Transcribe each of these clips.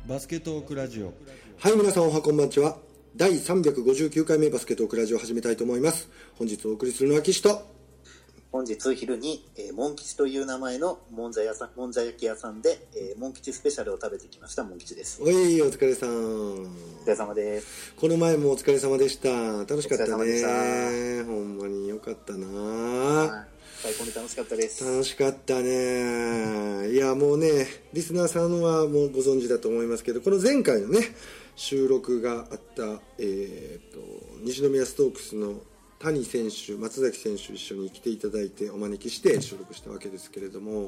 バスケトークラジオ。 はい、皆さんおはこんばんちは。第359回目バスケトークラジオを始めたいと思います。本日お送りするのは岸と、 本日昼に、モン吉という名前のもんじゃ焼き屋さんで、モン吉スペシャルを食べてきましたモン吉です。 お疲れさん。 お疲れ様です。 この前もお疲れ様でした。楽しかったね。 お疲れ様でした。 ほんまによかったな、 はい、最高に楽しかったです。 楽しかったね。いやもうね、リスナーさんはもうご存知だと思いますけど、この前回のね収録があった、西宮ストークスの谷選手、松崎選手一緒に来ていただいてお招きして収録したわけですけれども、はい、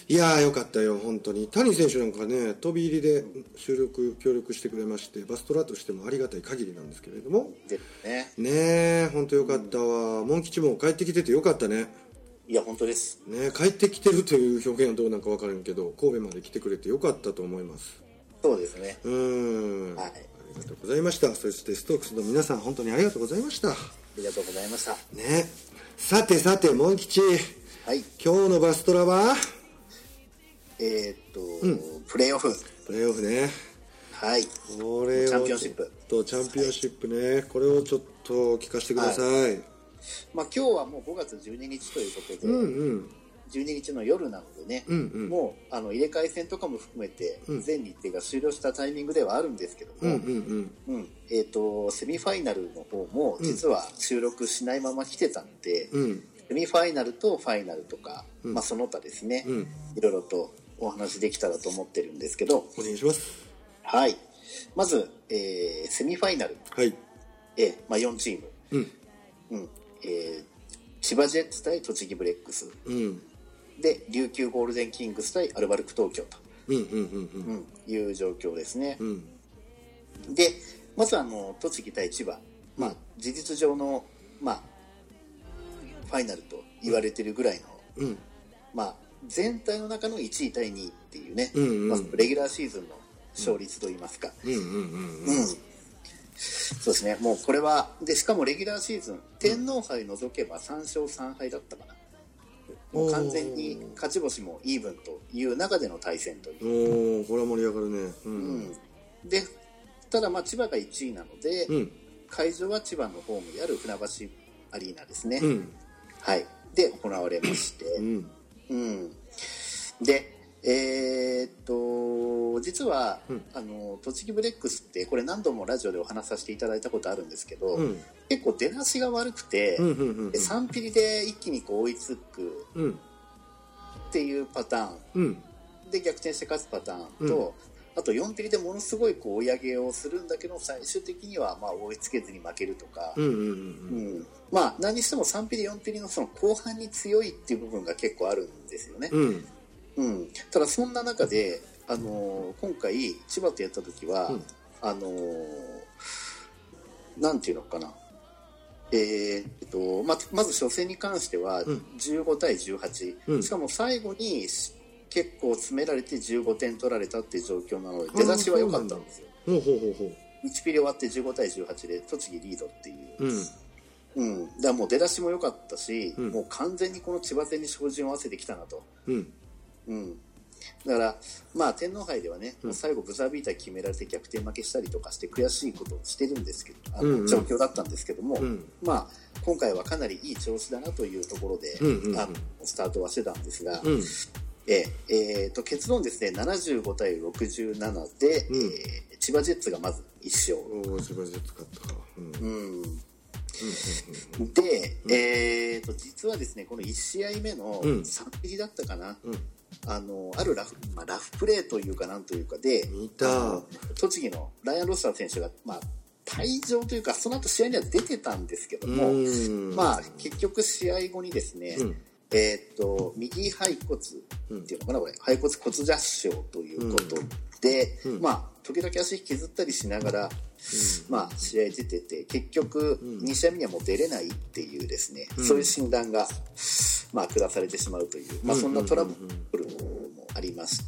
いやーよかったよ本当に。谷選手なんかね飛び入りで収録協力してくれまして、バストラとしてもありがたい限りなんですけれどもねえ本当よかったわ。モン吉も帰ってきててよかったね。 いや本当ですね、帰ってきてるという表現はどうなんか分からんけど、神戸まで来てくれてよかったと思います。 そうですね。 はい、ありがとうございました。そしてストークスの皆さん本当にありがとうございました。 ありがとうございましたね。さてモン吉、 はい、 今日のバストラはプレーオフね。 はい、 これをチャンピオンシップね、これをちょっと聞かせてください。はい、 まあ、今日はもう5月12日ということで、12日の夜なのでね、もう入れ替え戦とかも含めて全日程が終了したタイミングではあるんですけども、セミファイナルの方も実は収録しないまま来てたので、セミファイナルとファイナルとか、まあ、その他ですね、いろいろとお話できたらと思ってるんですけど、 お願いします。 はい、まず、セミファイナル、 はい、 まあ、4チーム、千葉ジェッツ対栃木ブレックス、で琉球ゴールデンキングス対アルバルク東京という状況ですね。でまず栃木対千葉、まあ、事実上の、まあ、ファイナルと言われているぐらいの、まあ、全体の中の1位対2位っていうね、まあ、レギュラーシーズンの勝率といいますか、そうですね。もうこれはで、しかもレギュラーシーズン天皇杯除けば3勝3敗だったかな。もう完全に勝ち星もイーブンという中での対戦という。 これは盛り上がるね。 でただまあ千葉が1位なので、会場は千葉のホームである船橋アリーナですね、はい、で行われまして、で実は、栃木ブレックスってこれ何度もラジオでお話しさせていただいたことあるんですけど、結構出だしが悪くて、3ピリで一気にこう追いつくっていうパターン、で逆転して勝つパターンと、あと4ピリでものすごいこう追い上げをするんだけど最終的にはまあ追いつけずに負けるとか、まあ何にしても3ピリ4ピリのその後半に強いっていう部分が結構あるんですよね。ただそんな中で、今回千葉とやった時は、なんていうのかな、まず初戦に関しては15対18、しかも最後に結構詰められて15点取られたっていう状況なので出だしは良かったんですよ。1ピリ終わって15対18で栃木リードっていう、だからもう出だしも良かったし、もう完全にこの千葉戦に照準を合わせてきたなと。だからまあ天皇杯ではね、最後ブザービーター決められて逆転負けしたりとかして悔しいことをしてるんですけど、状況だったんですけども、まあ今回はかなりいい調子だなというところで、スタートはしてたんですが、結論ですね、75対67で、千葉ジェッツがまず1勝。 千葉ジェッツ勝ったか。 で、実はですねこの1試合目の3ピリだったかな、あるラフプレーというかなんというかで、栃木のライアン・ロスター選手が、まあ、退場というかその後試合には出てたんですけども、まあ、結局試合後にですね、右骸骨っていうのかな、これ骸骨骨挫傷ということで、まあ時々足引きずったりしながら、まあ試合出てて結局2試合目にはもう出れないっていうですね、そういう診断がまあ下されてしまうという、まあそんなトラブルもありまして、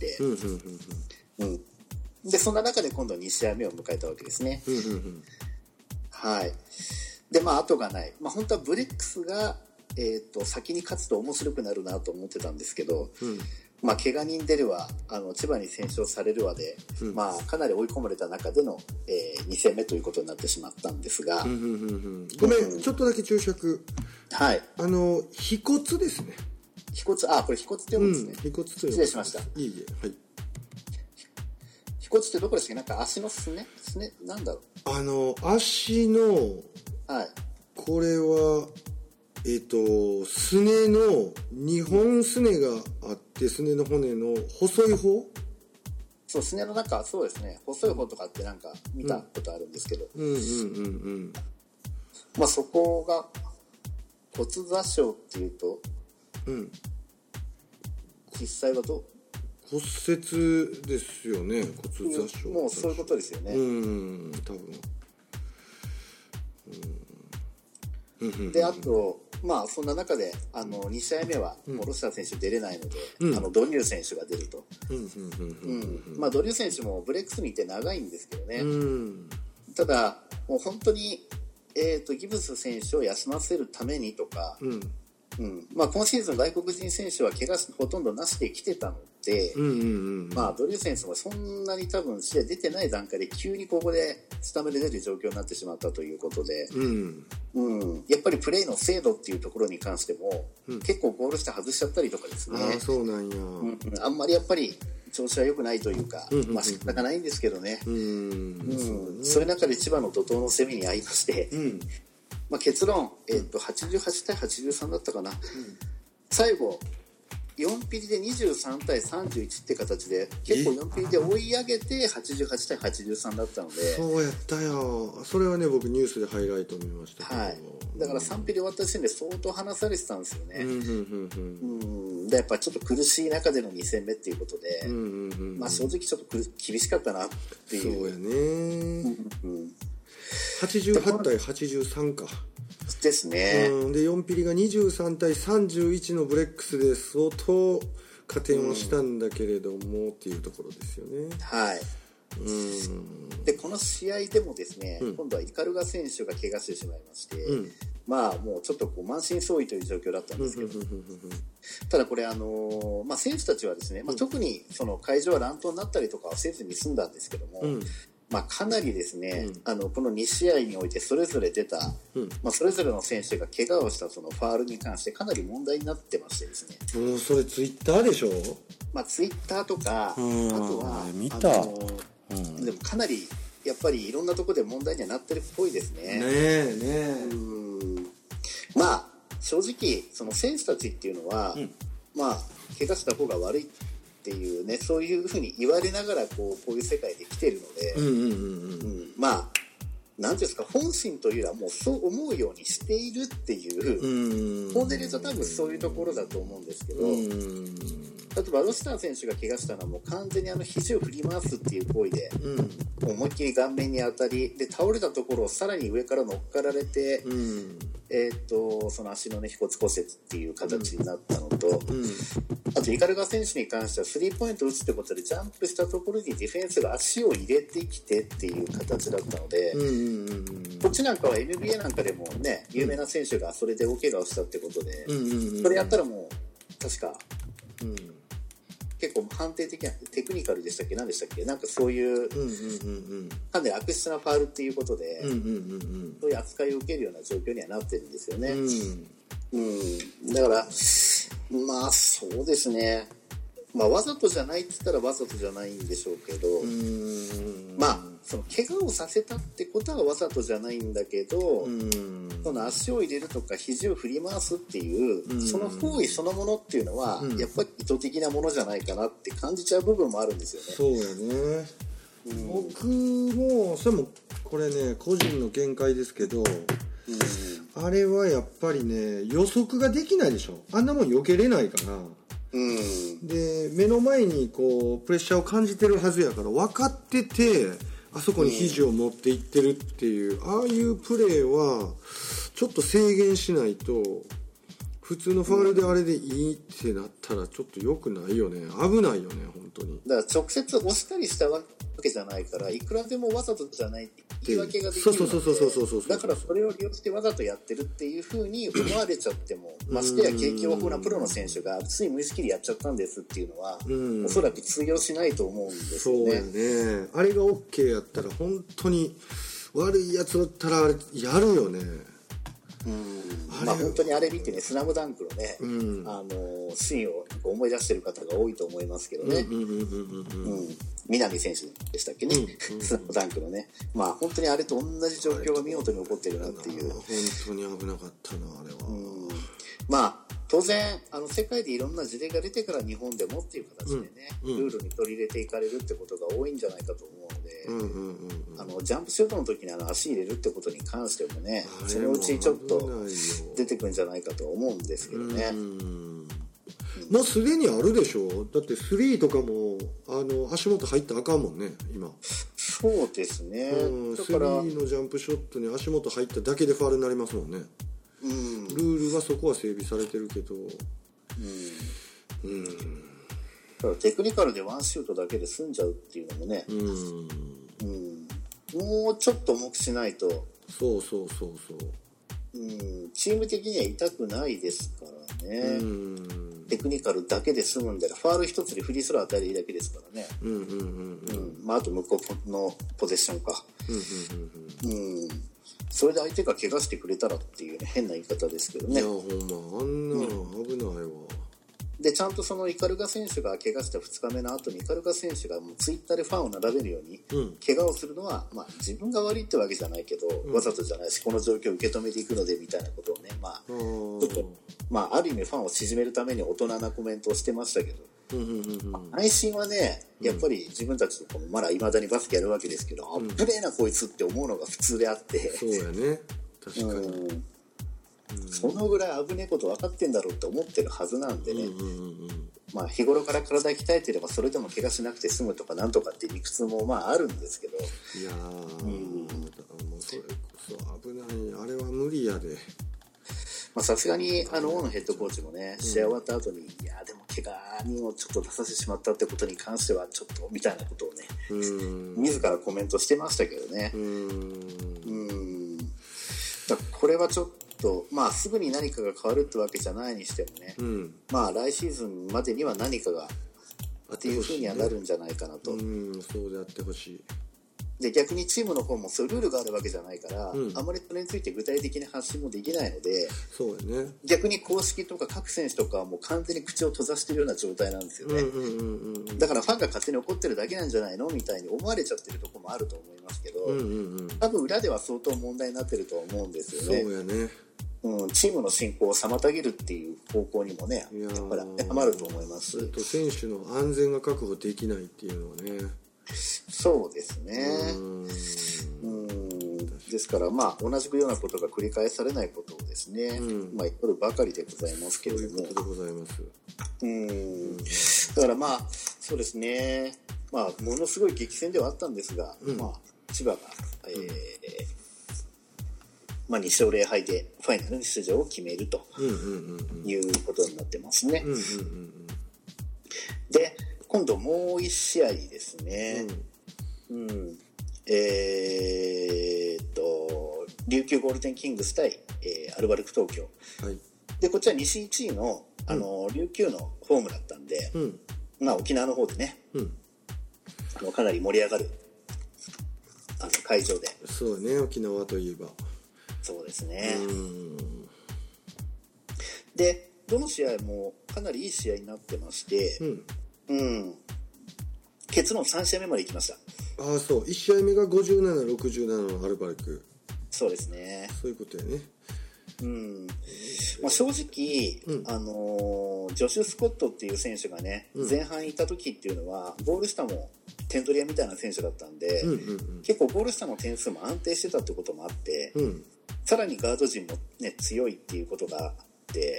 でそんな中で今度2試合目を迎えたわけですね。はい。でまあ後がない。まあ本当はブレックスが先に勝つと面白くなるなと思ってたんですけど、 怪我人出るわ、千葉に戦勝されるわで、かなり追い込まれた中での、2戦目ということになってしまったんですが、 ごめん、ちょっとだけ注釈。 はい。 腓骨ですね。 腓骨、これ腓骨って読むんですね。 腓骨と読む。 失礼しました。 いいえ、はい。 腓骨ってどこでしたっけ？なんか足のすねなんだろう。 足の、 はい。 これは、すねの2本すねがあって、すねの骨の細い方？ そう、すねの中、そうですね、細い方とかってなんか見たことあるんですけど、そこが骨挫傷っていうと、実際はどう？ 骨折ですよね、骨挫傷。 もうそういうことですよね。 多分。で、あと、そんな中で2試合目はロシター選手出れないので、ドリュー選手が出ると。ドリュー選手もブレックスにいて長いんですけどね。ただもう本当に、ギブス選手を休ませるためにとか、今シーズン外国人選手は怪我ほとんどなしで来てたので、ドリュー選手もそんなに多分試合出てない段階で急にここでスタメンで出る状況になってしまったということで、やっぱりプレーの精度っていうところに関しても、結構ゴールして外しちゃったりとかですね。 そうなんや。 あんまりやっぱり調子は良くないというか、仕方がないんですけどね。そういう中で千葉の怒涛の攻めに遭いまして、結論、88対83だったかな。最後、4ピリで23対31って形で、結構4ピリで追い上げて88対83だったので。 そうやったよ。それはね、僕ニュースでハイライト見ましたけど。 はい。だから3ピリ終わった時点で相当離されてたんですよね。で、やっぱちょっと苦しい中での2戦目っていうことで、正直ちょっと厳しかったなっていう。 そうやね。88対83か。 ですね。 で4ピリが23対31のブレックスで相当加点をしたんだけれども、っていうところですよね。 はい。でこの試合でもですね、今度はイカルガ選手が怪我してしまいまして、もうちょっと満身創痍という状況だったんですけど、ただこれ選手たちはですね、特にその会場は乱闘になったりとかはせずに済んだんですけども、かなりですね、この2試合においてそれぞれ出た、それぞれの選手が怪我をしたそのファールに関してかなり問題になってましてですね。 もうそれツイッターでしょ？ ツイッターとか、あとは見た。 でもかなりやっぱりいろんなところで問題にはなってるっぽいですね。正直その選手たちっていうのは、怪我した方が悪いっていうね、そういうふうに言われながらこういう世界で来てるので、なんていうんですか、本心というよりはもうそう思うようにしているっていう、本音で言うと多分そういうところだと思うんですけど、例えばロシター選手が怪我したのはもう完全に肘を振り回すっていう行為で、思いっきり顔面に当たりで倒れたところをさらに上から乗っかられて、その足のね、腓骨骨折っていう形になったのと、あとイカルガ選手に関してはスリーポイント打つってことでジャンプしたところにディフェンスが足を入れてきてっていう形だったので、こっちなんかは NBA なんかでもね、有名な選手がそれで大怪我をしたってことで、それやったらもう確か、結構判定的なテクニカルでしたっけ、何でしたっけ、なんかそういうかなり悪質なファウルっていうことで、そういう扱いを受けるような状況にはなってるんですよね。だからそうですね、わざとじゃないって言ったらわざとじゃないんでしょうけど、その怪我をさせたってことはわざとじゃないんだけど、その足を入れるとか肘を振り回すっていう、その行為そのものっていうのは、やっぱり意図的なものじゃないかなって感じちゃう部分もあるんですよね。 そうやね。僕もそれもこれね、個人の見解ですけど、あれはやっぱりね、予測ができないでしょ。あんなもん避けれないから。で目の前にこうプレッシャーを感じてるはずやから、分かっててあそこに肘を持っていってるっていう、ああいうプレーはちょっと制限しないと普通のファウルであれでいいってなったらちょっと良くないよね。危ないよね、本当に。 だから直接押したりしたわけじゃないから、いくらでもわざとじゃないって言い訳ができるので、だからそれを利用してわざとやってるっていうふうに思われちゃっても、ましてや経験豊富なプロの選手がつい無意識でやっちゃったんですっていうのは、おそらく通用しないと思うんですよね。 そうやね。あれが OK やったら本当に悪いやつだったらあれやるよね。 まあ本当にあれ見てね、スラムダンクのね、シーンを思い出してる方が多いと思いますけどね。南選手でしたっけね、スラムダンクのね。まあ本当にあれと同じ状況が見事に起こってるなっていう。 本当に危なかったな、あれは。 まあ当然世界でいろんな事例が出てから日本でもっていう形でね、ルールに取り入れていかれるってことが多いんじゃないかと思うので、ジャンプシュートの時に足入れるってことに関してもね、そのうちちょっと出てくるんじゃないかと思うんですけどね。 もうすでにあるでしょ。だってスリーとかも足元入ったらあかんもんね、今。 そうですね。 スリーのジャンプショットに足元入っただけでファウルになりますもんね。ルールはそこは整備されてるけど、 だからテクニカルでワンシュートだけで済んじゃうっていうのもね、もうちょっと重くしないと、 そうチーム的には痛くないですからね。テクニカルだけで済むんだら、ファール一つでフリースロー与えるだけですからね。まああと向こうのポゼッションか。それで相手が怪我してくれたらっていうね、変な言い方ですけどね。 いやほんまあんな危ないわ。 でちゃんとそのイカルガ選手が怪我した2日目の後にイカルガ選手がもうツイッターでファンを並べるように、怪我をするのは、まあ、自分が悪いってわけじゃないけど、わざとじゃないしこの状況を受け止めていくのでみたいなことをね、まあちょっと、まあ、ある意味ファンを縮めるために大人なコメントをしてましたけど、内心はねやっぱり自分たちもまだいまだにバスケやるわけですけど、あっぶねえなこいつって思うのが普通であって、 そうやね、確かに。 そのぐらい危ねえこと分かってんだろうって思ってるはずなんでね、まあ日頃から体鍛えてればそれでも怪我しなくて済むとかなんとかって理屈もまああるんですけど、 いやもうそれこそ危ない、あれは無理やで。 さすがに大野ヘッドコーチもね、試合終わった後にいやでも怪我人をちょっと出させてしまったってことに関してはちょっとみたいなことをね自らコメントしてましたけどね。だこれはちょっとまあすぐに何かが変わるってわけじゃないにしてもね、まあ来シーズンまでには何かがっていうふうにはなるんじゃないかなと。 そうであってほしい。 で逆にチームの方もそういうルールがあるわけじゃないから、あまりそれについて具体的な発信もできないので、 そうやね、 逆に公式とか各選手とかはもう完全に口を閉ざしてるような状態なんですよね。だからファンが勝手に怒ってるだけなんじゃないのみたいに思われちゃってるところもあると思いますけど、多分裏では相当問題になってると思うんですよね。 そうやね。 チームの進行を妨げるっていう方向にもね、やっぱり当てはまると思います。 選手の安全が確保できないっていうのはね。 そうですね。ですからまあ同じくようなことが繰り返されないことをですね、まあ祈るばかりでございますけれども。 そういうことでございます。 だからまあそうですね。まあものすごい激戦ではあったんですが、まあ千葉が、まあ、2勝0敗でファイナル出場を決めるということになってますね。で今度もう1試合ですね。琉球ゴールデンキングス対、アルバルク東京、でこっちは西1位の、琉球のホームだったんで、まあ、沖縄の方でね、かなり盛り上がる会場で。 そうね、沖縄といえばそうですね。でどの試合もかなりいい試合になってまして、結論3試合目まで行きました。 そう1試合目が57、67のアルバルク。 そうですね。 そういうことやね。 まあ、正直、ジョシュ・スコットっていう選手がね、前半いた時っていうのはゴール下も点取り屋みたいな選手だったんで、結構ゴール下の点数も安定してたってこともあって、さらにガード陣も、ね、強いっていうことがあって、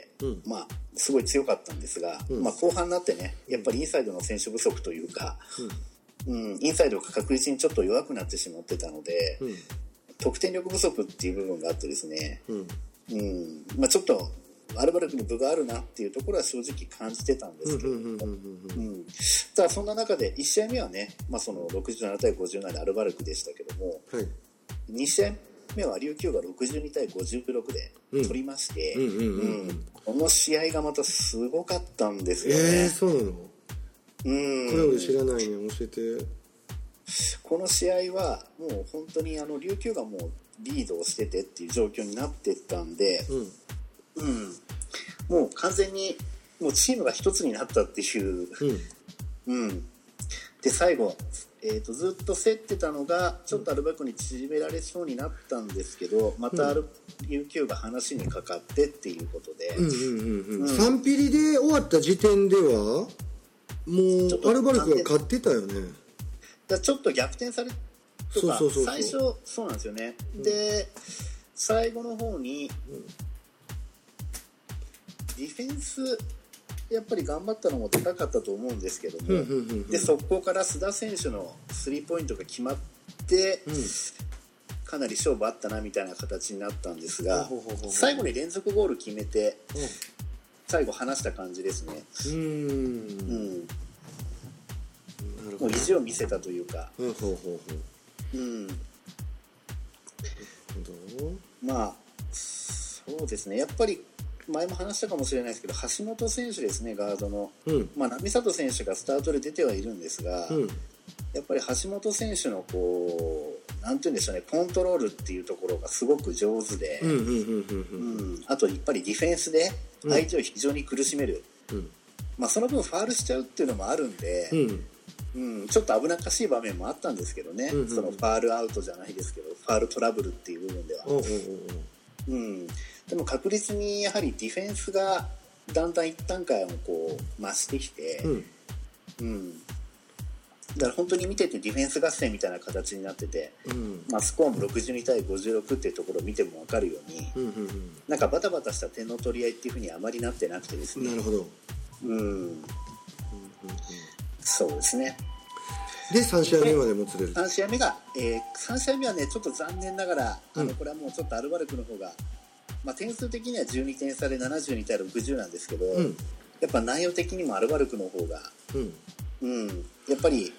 まあすごい強かったんですが、まあ、後半になってねやっぱりインサイドの選手不足というか、インサイドが確実にちょっと弱くなってしまってたので、得点力不足っていう部分があってですね、まあ、ちょっとアルバルクに分があるなっていうところは正直感じてたんですけども、ただそんな中で1試合目はね、その67対57でアルバルクでしたけども、はい、2試合目は琉球が62対56で取りまして、この試合がまたすごかったんですよね。 そうなの？これ俺知らないね、教えて。 この試合はもう本当に琉球がもうリードをしててっていう状況になってったんで、もう完全にもうチームが一つになったっていう、で最後、ずっと競ってたのがちょっとアルバルクに縮められそうになったんですけど、また琉球が話にかかってっていうことで、 3ピリで終わった時点ではもうアルバルクが勝ってたよね。 だちょっと逆転されとか最初そうなんですよね、で最後の方に、ディフェンスやっぱり頑張ったのもでかかったと思うんですけども、でそこから須田選手のスリーポイントが決まって、かなり勝負あったなみたいな形になったんですが、最後に連続ゴール決めて、最後離した感じですね。もう意地を見せたというか、そうですね、やっぱり前も話したかもしれないですけど、橋本選手ですね、ガードの、並里選手がスタートで出てはいるんですが、やっぱり橋本選手のなんて言うんでしょうね、コントロールっていうところがすごく上手で、あとやっぱりディフェンスで相手を非常に苦しめる、その分ファールしちゃうっていうのもあるんで、ちょっと危なっかしい場面もあったんですけどね、そのファールアウトじゃないですけど、ファールトラブルっていう部分では、でも確実にやはりディフェンスがだんだん一段階を増してきて、だから本当に見ててディフェンス合戦みたいな形になってて、スコアも62対56っていうところを見ても分かるように、なんかバタバタした点の取り合いっていう風にあまりなってなくてですね。 なるほど。 そうですね。 で3試合目までもつれる。 3試合目が、3試合目はねちょっと残念ながらこれはもうちょっとアルバルクの方が、点数的には12点差で72対60なんですけど、やっぱ内容的にもアルバルクの方が、やっぱり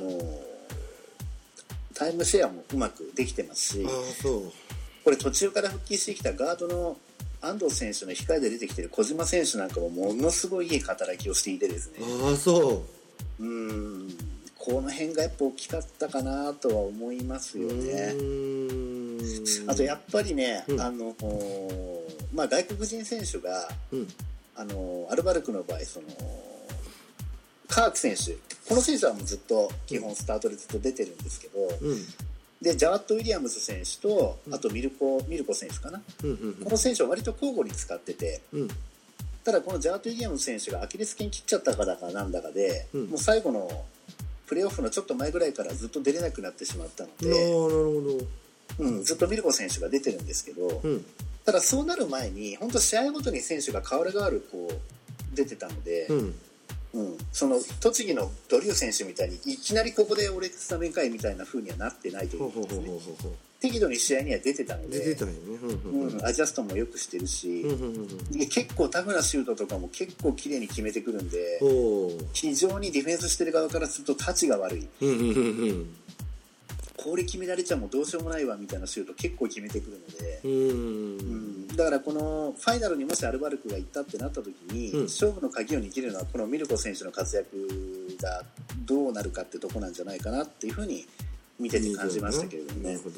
タイムシェアもうまくできてますし、これ途中から復帰してきたガードの安藤選手の控えで出てきてる小島選手なんかもものすごいいい働きをしていてですね、この辺がやっぱ大きかったかなとは思いますよね。あとやっぱりね、外国人選手が、アルバルクの場合カーク選手、この選手はもうずっと基本スタートでずっと出てるんですけど、でジャワット・ウィリアムズ選手とあとミルコ選手かな、この選手は割と交互に使ってて、ただこのジャワット・ウィリアムズ選手がアキレス腱切っちゃったかだかなんだかで、もう最後のプレーオフのちょっと前ぐらいからずっと出れなくなってしまったので、ずっとミルコ選手が出てるんですけど、ただそうなる前に本当試合ごとに選手が変わる変わる出てたので、その栃木のドリュー選手みたいにいきなりここで俺スタメンかいみたいな風にはなってないというかですね、適度に試合には出てたので、アジャストもよくしてるし、結構タフなシュートとかも結構綺麗に決めてくるんで、非常にディフェンスしてる側からするとタチが悪い、これ決められちゃもうどうしようもないわみたいなシュート結構決めてくるので、だからこのファイナルにもしアルバルクが行ったってなった時に、勝負の鍵を握るのはこのミルコ選手の活躍がどうなるかってとこなんじゃないかなっていうふうに見てて感じましたけれどもね。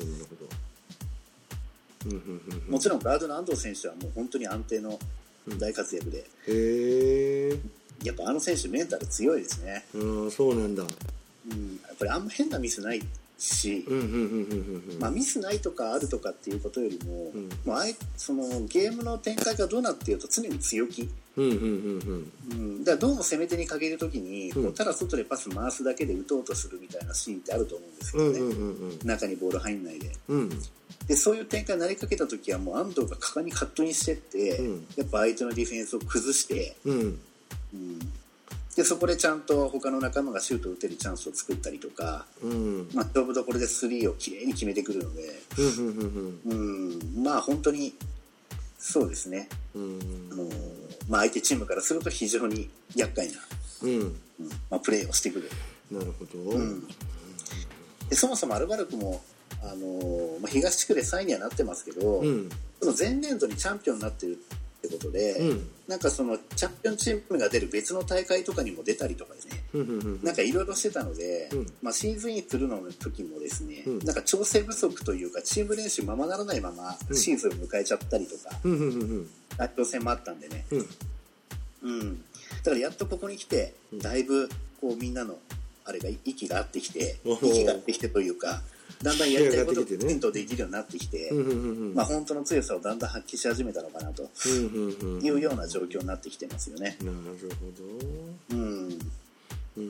もちろんガードの安藤選手はもう本当に安定の大活躍で、やっぱ選手メンタル強いですね。 そうなんだ。 やっぱりあんま変なミスないし、ミスないとかあるとかっていうことよりも、そのゲームの展開がどうなっていると常に強気、だからどうも攻め手にかけるときに、ただ外でパス回すだけで打とうとするみたいなシーンってあると思うんですけどね、中にボール入んないで、でそういう展開になりかけたときはもう安藤が果敢にカットインしてって、やっぱ相手のディフェンスを崩して、でそこでちゃんと他の仲間がシュートを打てるチャンスを作ったりとか、勝負どころでスリーをきれいに決めてくるので、本当にそうですね。相手チームからすると非常に厄介な、プレーをしてくる。 なるほど。 でそもそもアルバルクも、東地区で3位にはなってますけど、その前年度にチャンピオンになってるってことで、なんかそのチャンピオンチームが出る別の大会とかにも出たりとかですね、なんかいろいろしてたので、シーズンインするの時もですね、なんか調整不足というかチーム練習ままならないままシーズンを迎えちゃったりとか、代表戦もあったんでね、だからやっとここに来てだいぶこうみんなのあれが息が合ってきてというか、だんだんやりたいことをきちんとできるようになってきて、本当の強さをだんだん発揮し始めたのかなというような状況になってきてますよね。 なるほど。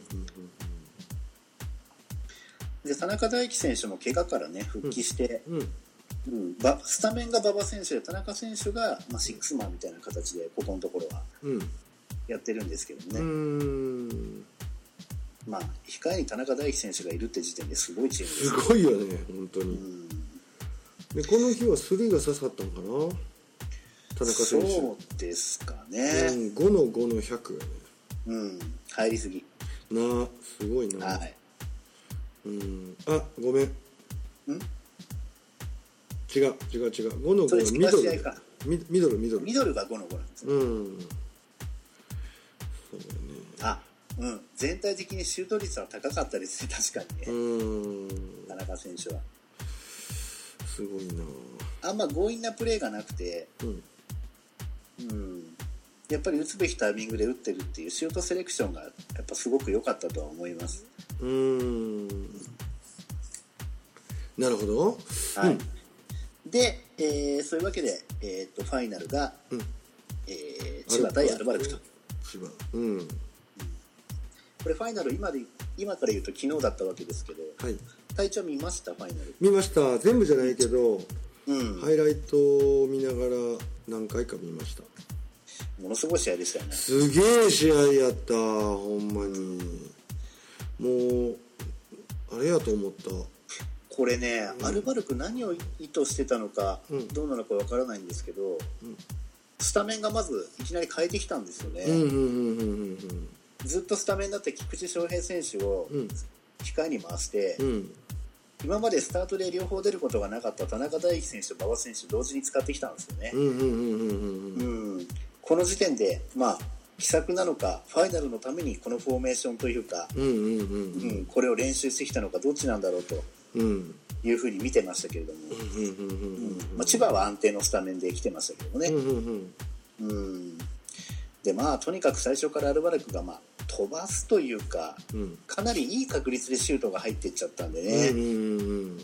で田中大輝選手も怪我からね復帰して、スタメンが馬場選手で田中選手が、シックスマンみたいな形でここのところはやってるんですけどね。控えに田中大輝選手がいるって時点ですごいチームです。 すごいよね本当に。でこの日は3が刺さったのかな、田中選手。 そうですかね。 5の5の100やね。 入りすぎな。すごいな。 はい。 あ、ごめん。違う5の5のミドルか。ミドルが5の5なんですね。 そうだね。 全体的にシュート率は高かったですね、確かにね。田中選手はすごいな。 あんま強引なプレーがなくて、やっぱり打つべきタイミングで打ってるっていうシュートセレクションがやっぱすごく良かったとは思います。 なるほど。 はい。で、そういうわけで、ファイナルが、千葉対アルバルクと。これファイナル今から言うと昨日だったわけですけど、体調見ました？ファイナル見ました。全部じゃないけど、ハイライトを見ながら何回か見ました。 ものすごい試合でしたよね。 すげえ試合やった、ほんまに。もうあれやと思った。 これね、アルバルク何を意図してたのか、どうなのかわからないんですけど、スタメンがまずいきなり変えてきたんですよね。ずっとスタメンだって菊池翔平選手を控えに回して、今までスタートで両方出ることがなかった田中大輝選手と馬場選手同時に使ってきたんですよね。この時点で奇策なのかファイナルのためにこのフォーメーションというか、これを練習してきたのかどっちなんだろうというふうに見てましたけれども、千葉は安定のスタメンで来てましたけどね。でとにかく最初からアルバルクが飛ばすというか、かなりいい確率でシュートが入っていっちゃったんでね。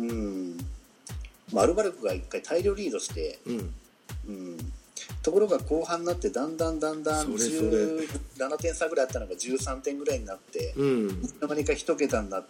アルバルクが一回大量リードして、ところが後半になってだんだん17点差ぐらいあったのが13点ぐらいになって、いつの間にか1桁になって、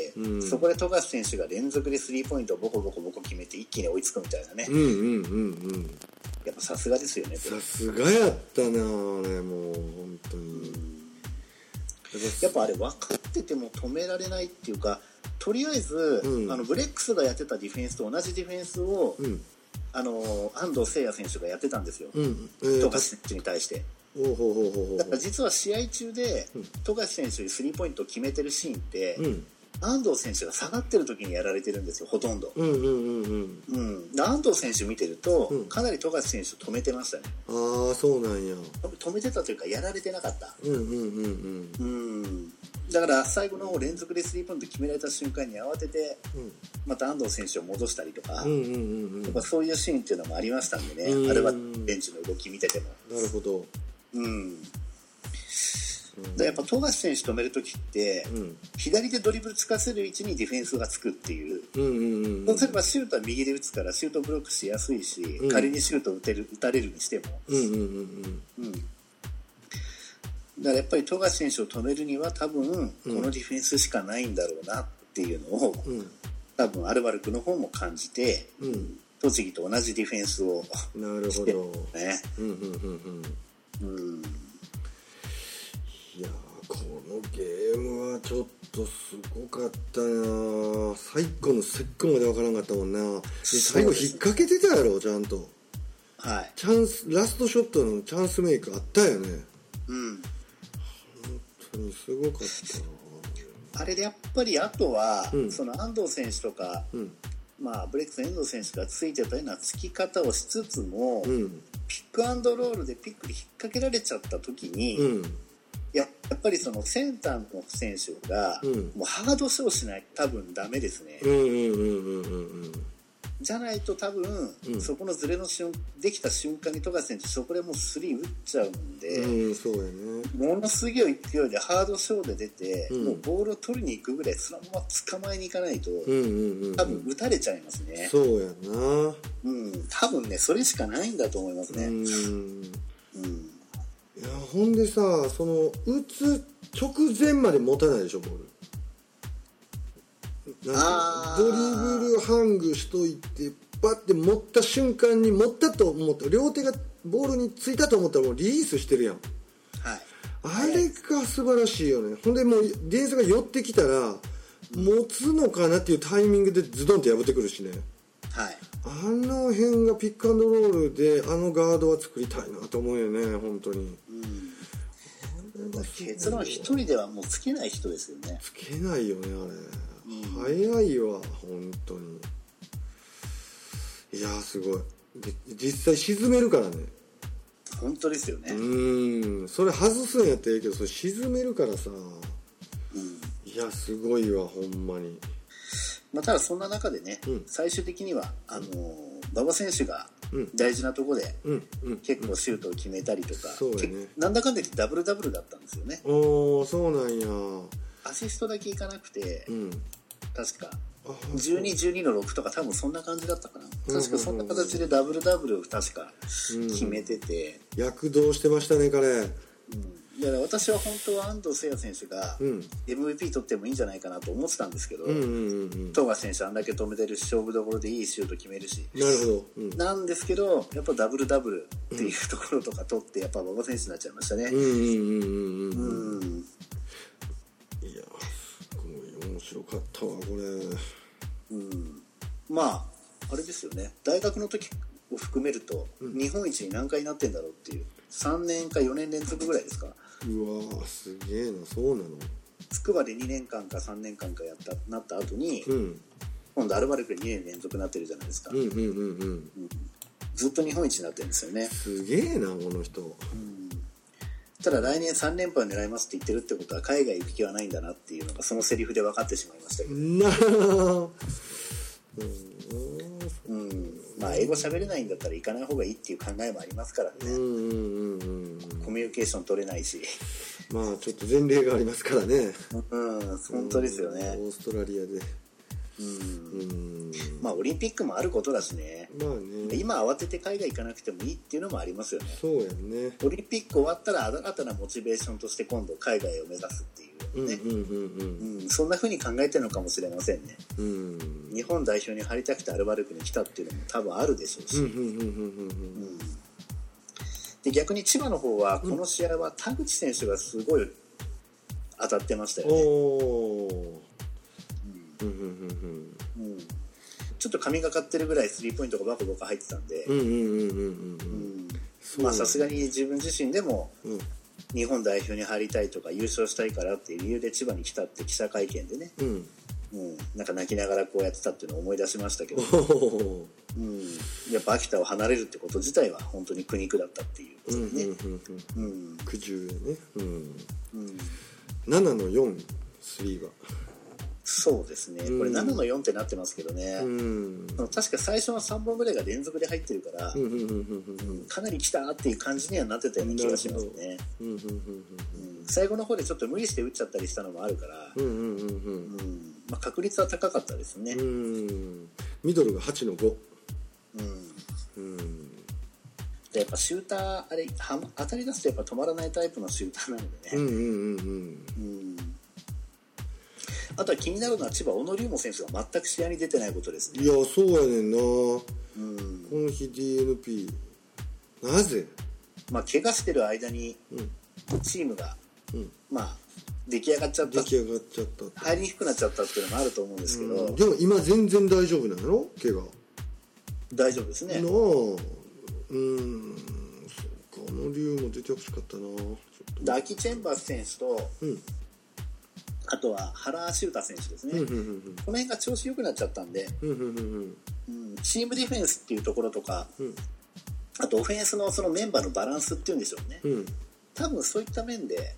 そこで富樫選手が連続でスリーポイントをボコボコ決めて一気に追いつくみたいなね。やっぱさすがですよね。 さすがやったな、あれもう本当に。 やっぱあれ分かってても止められないっていうか、とりあえず、ブレックスがやってたディフェンスと同じディフェンスを、安藤聖也選手がやってたんですよ、富樫選手に対して。だから実は試合中で富樫選手にスリーポイントを決めてるシーンって、安藤選手が下がってる時にやられてるんですよ、ほとんど。安藤選手見てると、かなり富樫選手止めてましたね。 ああ、そうなんや。 止めてたというかやられてなかった。だから最後の連続でスリーポイント決められた瞬間に慌てて、また安藤選手を戻したりとか、やっぱそういうシーンっていうのもありましたんでね、アルバベンチの動き見てても。 なるほど。 やっぱ富樫選手止めるときって、左でドリブルつかせる位置にディフェンスがつくっていう。そうすればシュートは右で打つからシュートブロックしやすいし、仮にシュート打たれるにしても。だからやっぱり富樫選手を止めるには多分このディフェンスしかないんだろうなっていうのを、多分アルバルクの方も感じて、栃木と同じディフェンスをしてるね。 いやこのゲームはちょっとすごかったな。最後の最後まで分からんかったもんな。最後引っ掛けてたやろちゃんと。 はい、 チャンスラストショットのチャンスメイクあったよね。 本当にすごかったな。あれでやっぱりあとは、その安藤選手とか、ブレックス遠藤選手がついてたようなつき方をしつつも、ピックアンドロールでピックで引っ掛けられちゃった時に、やっぱりそのセンターの選手が、もうハードショーしないと多分ダメですね。じゃないと多分、そこのズレのできた瞬間に富樫選手そこでもうスリー打っちゃうんで、 そうやね、 ものすごい勢いでハードショーで出て、もうボールを取りに行くぐらいそのまま捕まえに行かないと、多分打たれちゃいますね。 そうやな。 多分ねそれしかないんだと思いますね。 いやほんでさ、その打つ直前まで持たないでしょボール。ドリブルハングしといてバッて持った瞬間に持ったと思った両手がボールについたと思ったらもうリリースしてるやん。あれが素晴らしいよね。ほんでもうディフェンスが寄ってきたら持つのかなっていうタイミングでズドンって破ってくるしね。あの辺がピックアンドロールであのガードは作りたいなと思うよね本当に。 結論一人ではもうつけない人ですよね。 つけないよねあれ。早いわ本当に。いやすごい。で実際沈めるからね。 本当ですよね。 それ外すんやったらいいけどそれ沈めるからさ、いやすごいわほんまに。 ただそんな中でね、最終的には馬場選手が大事なところで結構シュートを決めたりとか、なんだかんだ言ってダブルダブルだったんですよね。 そうなんや。 アシストだけいかなくて、確か12、12の6とか多分そんな感じだったかな。確かそんな形でダブルダブルを確か決めてて、 躍動してましたね彼。 だから私は本当は安藤聖也選手が MVP 取ってもいいんじゃないかなと思ってたんですけど、富樫選手あんだけ止めてるし勝負どころでいいシュート決めるし、 なるほど、 なんですけどやっぱダブルダブルっていうところとか取ってやっぱ馬場選手になっちゃいましたね。いやすごい面白かったわこれ。 あれですよね、大学の時を含めると日本一に何回なってんだろうっていう、3年か4年連続ぐらいですか。 うわすげえな。そうなの。 筑波で2年間か3年間かなった後に、今度アルバルクで2年連続になってるじゃないですか。ずっと日本一になってるんですよね。 すげえなこの人。 ただ来年3連覇を狙いますって言ってるってことは海外行く気はないんだなっていうのがそのセリフで分かってしまいましたけど。英語喋れないんだったら行かない方がいいっていう考えもありますからね。コミュニケーション取れないし。 ちょっと前例がありますからね。 本当ですよね。 オーストラリアで。 オリンピックもあることだしね。今慌てて海外行かなくてもいいっていうのもありますよね。 そうやね。 オリンピック終わったら新たなモチベーションとして今度海外を目指すっていうね。そんな風に考えてるのかもしれませんね。日本代表に入りたくてアルバルクに来たっていうのも多分あるでしょうし。で逆に千葉の方はこの試合は田口選手がすごい当たってましたよね。ちょっと神がかってるぐらいスリーポイントがバコバコ入ってたんで、さすがに自分自身でも日本代表に入りたいとか優勝したいからっていう理由で千葉に来たって記者会見でね、なんか泣きながらこうやってたっていうのを思い出しましたけど、やっぱ秋田を離れるってこと自体は本当に苦肉だったっていうことでね。 苦渋ね。7の4スリーはそうですね、これ7の4ってなってますけどね、確か最初の3本ぐらいが連続で入ってるから、かなり来たっていう感じにはなってたような気がしますね。最後の方でちょっと無理して打っちゃったりしたのもあるから、確率は高かったですね。 ミドルが8の5。 やっぱシューターあれ当たり出すとやっぱ止まらないタイプのシューターなのでね。あとは気になるのは千葉小野龍馬選手が全く試合に出てないことですね。 いやそうやねんな。この日 DNP なぜ怪我してる間にチームが出来上がっちゃった、入りにくくなっちゃったっていうのもあると思うんですけど、 でも今全然大丈夫なの？怪我大丈夫ですね。 そうか、龍も出てほしかったな。 でアキ・チェンバース選手と、あとは原修太選手ですね、この辺が調子良くなっちゃったんで、チームディフェンスっていうところとか、あとオフェンスのそのメンバーのバランスっていうんでしょうね、多分そういった面で、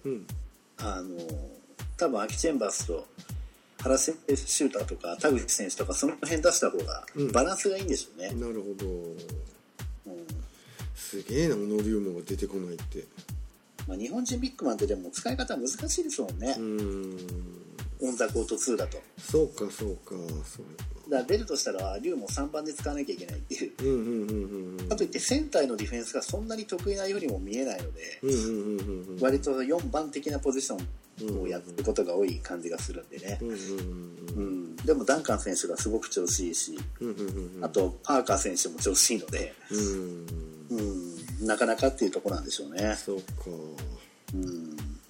多分アキ・チェンバースと原修太とか田口選手とかその辺出した方がバランスがいいんでしょうね。 なるほど、すげえな、小野龍馬が出てこないって。 日本人ビッグマンってでも使い方難しいですもんね。オンザコート2だと。 そうか。 だから出るとしたら龍も3番で使わなきゃいけないっていう。かといってセンターのディフェンスがそんなに得意なようにも見えないので、割と4番的なポジションをやってることが多い感じがするんでね。でもダンカン選手がすごく調子いいし、あとパーカー選手も調子いいので、なかなかっていうところなんでしょうね。 そうか。確かにな、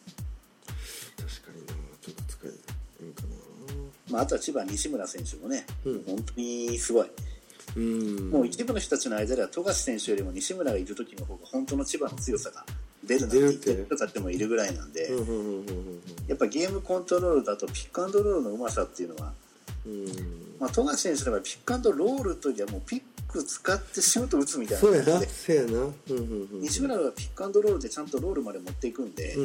ちょっと使いいいかな。 あとは千葉西村選手もね、本当にすごい。もう一部の人たちの間では富樫選手よりも西村がいる時の方が本当の千葉の強さが出るなんて言ってる人たちもいるぐらいなんで、やっぱゲームコントロールだとピックアンドロールのうまさっていうのは、富樫選手の場合ピックアンドロールというよりはもうピック使ってシュート打つみたいな感じで、 そうやな、 西村はピックアンドロールでちゃんとロールまで持っていくんで、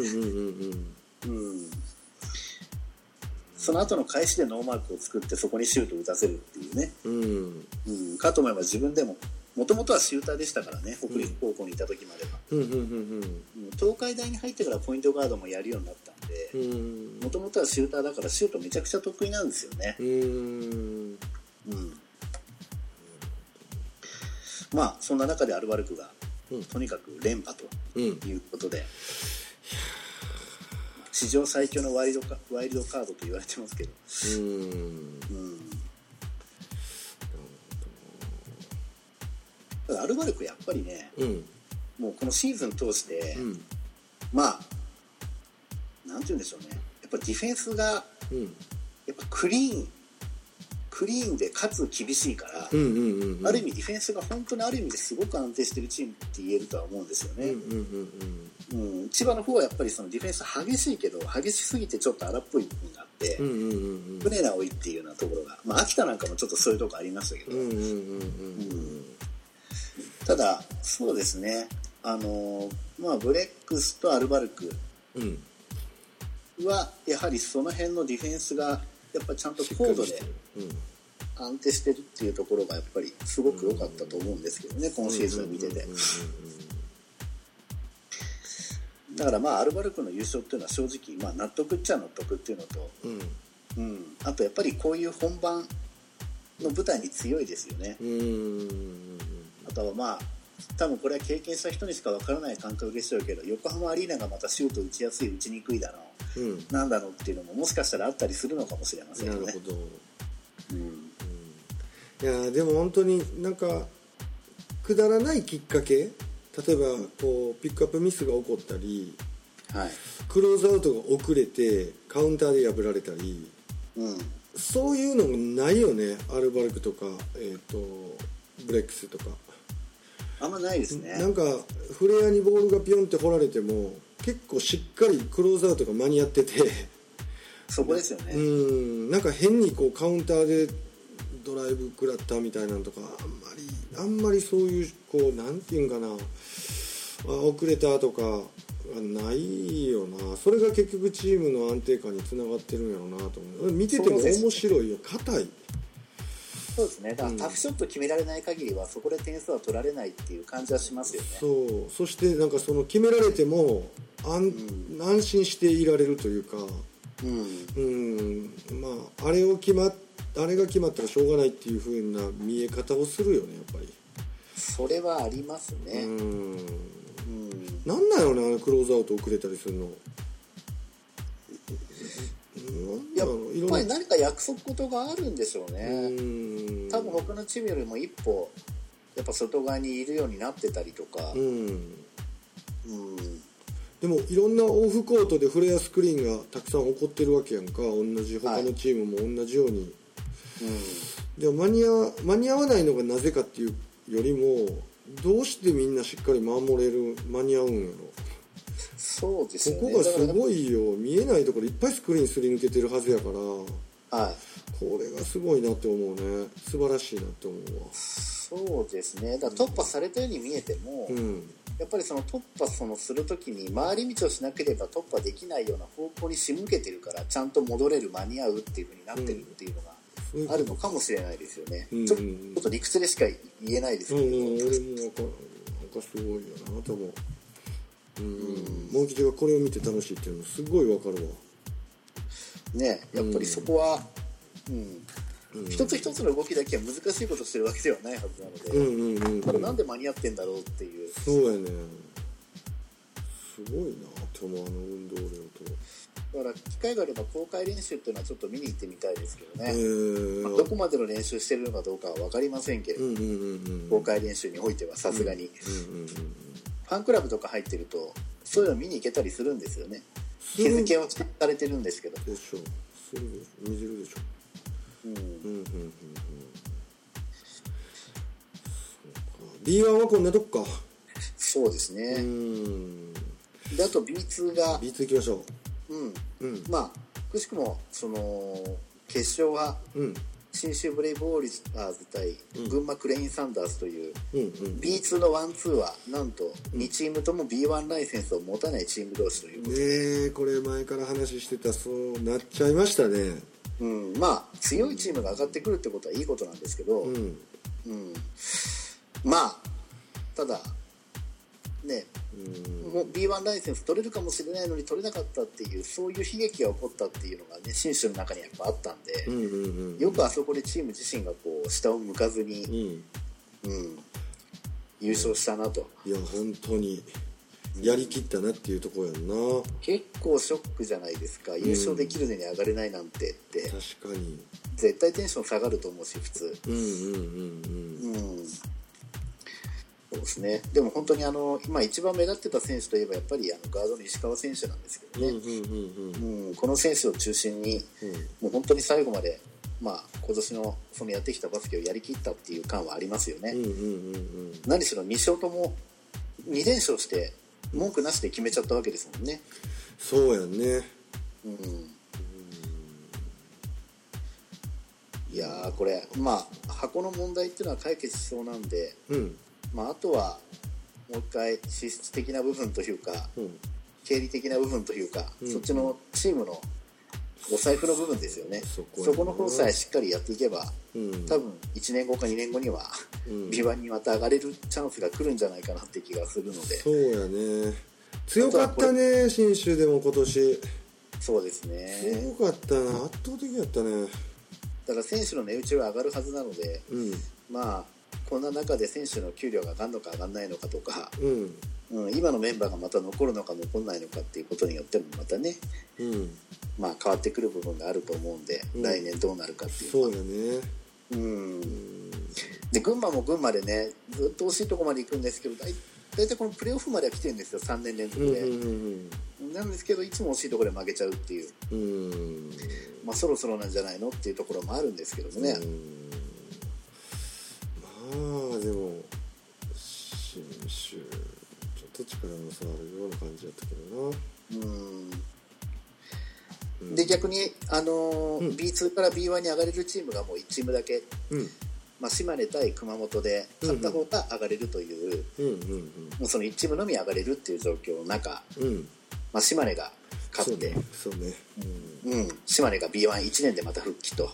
その後の開始でノーマークを作ってそこにシュートを打たせるっていうね、かと思えば自分でももともとはシューターでしたからね、北陸高校にいた時までは、東海大に入ってからポイントガードもやるようになったんで、もともとはシューターだからシュートめちゃくちゃ得意なんですよね。そんな中でアルバルクが、とにかく連覇ということで、史上最強のワイルドカードと言われてますけど、アルバルクやっぱりね、もうこのシーズン通して、なんて言うんでしょうね、やっぱディフェンスが、やっぱクリーンでかつ厳しいから、ある意味ディフェンスが本当にある意味ですごく安定してるチームって言えるとは思うんですよね。千葉の方はやっぱりそのディフェンス激しいけど激しすぎてちょっと荒っぽい部分があって、船が多いっていうようなところが、秋田なんかもちょっとそういうとこありましたけど、ただそうですね、ブレックスとアルバルクはやはりその辺のディフェンスがやっぱりちゃんと高度で安定してるっていうところがやっぱりすごく良かったと思うんですけどね、今シーズン見てて。だからアルバルクの優勝っていうのは正直納得っちゃ納得っていうのと、あとやっぱりこういう本番の舞台に強いですよね。あとは多分これは経験した人にしか分からない感覚でしょうけど、横浜アリーナがまたシュート打ちやすい打ちにくいだろう、なんだろうっていうのももしかしたらあったりするのかもしれませんよね。 なるほど、いやでも本当になんかくだらないきっかけ、例えばこうピックアップミスが起こったり、クローズアウトが遅れてカウンターで破られたり、そういうのもないよね、アルバルクとか、ブレックスとかあんまないですね。 なんかフレアにボールがピョンって掘られても結構しっかりクローズアウトが間に合ってて、 そこですよね。 なんか変にこうカウンターでドライブ食らったみたいなのとかあんまりそういうこうなんていうんかな、遅れたとかないよな。それが結局チームの安定感につながってるんやろうなと思う。見てても面白いよ、硬い。 そうですね、だからタフショット決められない限りはそこで点数は取られないっていう感じはしますよね。 そしてなんかその決められても安心していられるというか、あれが決まったらしょうがないっていう風な見え方をするよね、やっぱり。 それはありますね。 なんだろうね、クローズアウト遅れたりするの。 やっぱり何か約束事があるんでしょうね。多分他のチームよりも一歩やっぱ外側にいるようになってたりとか、 でもいろんなオフコートでフレアスクリーンがたくさん起こってるわけやんか。同じ他のチームも同じように、でも間に合わないのがなぜかっていうよりもどうしてみんなしっかり間に合うんやろ。 そうですよね。 ここがすごいよ。見えないところいっぱいスクリーンすり抜けてるはずやから、 はい、 これがすごいなって思うね。素晴らしいなって思うわ。 そうですね。だから突破されたように見えても、やっぱりその突破するときに回り道をしなければ突破できないような方向に仕向けてるから、ちゃんと戻れる、間に合うっていう風になってるっていうのがあるのかもしれないですよね。ちょっと理屈でしか言えないですけど、 俺もなんかすごいよなと思う。モン吉がこれを見て楽しいっていうのすごいわかるわね。やっぱりそこは、一つ一つの動きだけは難しいことしてるわけではないはずなので、ただなんで間に合ってんだろうっていう。 そうやね。すごいなって思う、運動量と。 だから機会があれば公開練習っていうのはちょっと見に行ってみたいですけどね。どこまでの練習してるのかどうかは分かりませんけれど、公開練習においてはさすがに。ファンクラブとか入ってるとそういうの見に行けたりするんですよね。日付を指定されてるんですけど。 でしょ。見てるでしょ。B1 はこんなとこか。 そうですね。であと B2 が B2 行きましょう。まあくしくもその決勝は、信州ブレイブウォリアーズ対群馬クレインサンダースという、B2 の 1,2 はなんと2チームとも B1 ライセンスを持たないチーム同士ということで、 これ前から話してた、そうなっちゃいましたね。 まあ強いチームが上がってくるってことはいいことなんですけど、まあただね、もう B1 ライセンス取れるかもしれないのに取れなかったっていう、そういう悲劇が起こったっていうのがね、信州の中にやっぱあったんで、よくあそこでチーム自身がこう下を向かずに、優勝したなと。 いや本当にやりきったなっていうところやんな。 結構ショックじゃないですか。優勝できるのに上がれないなんてって。 確かに絶対テンション下がると思うし、普通。そうですね。でも本当に今一番目立ってた選手といえばやっぱりガードの石川選手なんですけどね。この選手を中心に、もう本当に最後まで、まあ今年のそのやってきたバスケをやりきったっていう感はありますよね。何しろ2勝とも2連勝して文句なしで決めちゃったわけですもんね。 そうやんね。 いやーこれまあ箱の問題っていうのは解決しそうなんで、まあ、あとはもう一回資質的な部分というか、経理的な部分というか、そっちのチームのお財布の部分ですよね。そこの方さえしっかりやっていけば、多分1年後か2年後には、B1 にまた上がれるチャンスが来るんじゃないかなって気がするので。 そうやね。強かったね、信州でも今年。 そうですね。 すごかったな、圧倒的やったね。 だから選手の値打ちは上がるはずなので、まあこんな中で選手の給料が上がるのか上がらないのかとか、今のメンバーがまた残るのか残らないのかっていうことによってもまたね、まあ変わってくる部分があると思うんで、来年どうなるかっていうのは。 そうだね。 で群馬も群馬でね、ずっと惜しいところまで行くんですけど、大体このプレーオフまでは来てるんですよ、3年連続で。なんですけどいつも惜しいところで負けちゃうっていう、まあそろそろなんじゃないのっていうところもあるんですけどもね。 まあでも信州ちょっと力の差あるような感じだったけどな。 で逆にB2 から B1 に上がれるチームがもう1チームだけ、まあ、島根対熊本で勝った方が上がれるという、もうその1チームのみ上がれるっていう状況の中、まあ、島根が勝って、島根が B11 年でまた復帰と、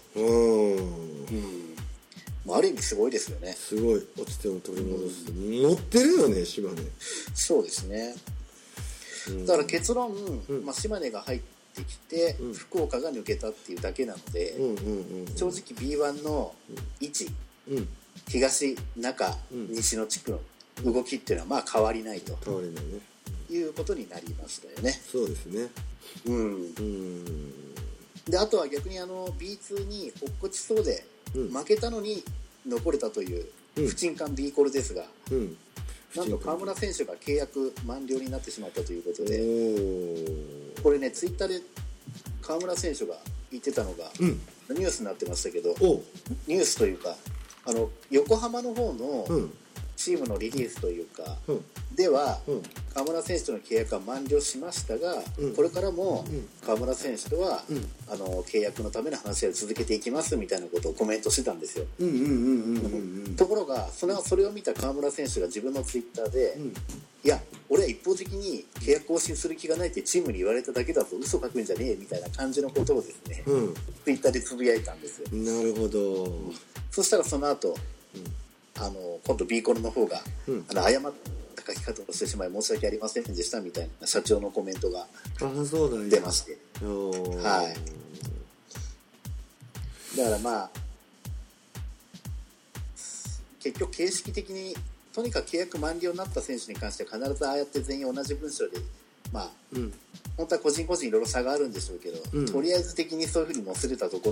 ある意味すごいですよね。 すごい、落ちても取り戻す、乗ってるよね島根。 そうですね。だから結論、まあ、島根が入ってきて、福岡が抜けたっていうだけなので、正直 B1 の位置、東中、西の地区の動きっていうのはまあ変わりないということになりましたよね。 そうですね。 であとは逆にB2 に落っこちそうで負けたのに残れたという不沈感 B コルですが、なんと川村選手が契約満了になってしまったということで、これねツイッターで川村選手が言ってたのが、ニュースになってましたけど、ニュースというか横浜の方のチームのリリースというか、では、河村選手との契約は満了しましたが、これからも河村選手とは、契約のための話し合いを続けていきますみたいなことをコメントしてたんですよ。ところがそれを見た河村選手が自分のツイッターで、いや俺は一方的に契約更新する気がないってチームに言われただけだと嘘書くんじゃねえみたいな感じのことをですね、ツイッターでつぶやいたんですよ。 なるほど。 そしたらその後、今度 B コルの方が、誤った書き方をしてしまい申し訳ありませんでしたみたいな社長のコメントが出まして、はい。だからまあ結局形式的にとにかく契約満了になった選手に関しては必ずああやって全員同じ文章で、まあ、本当は個人個人いろいろ差があるんでしょうけど、とりあえず的にそういうふうに載せれたところ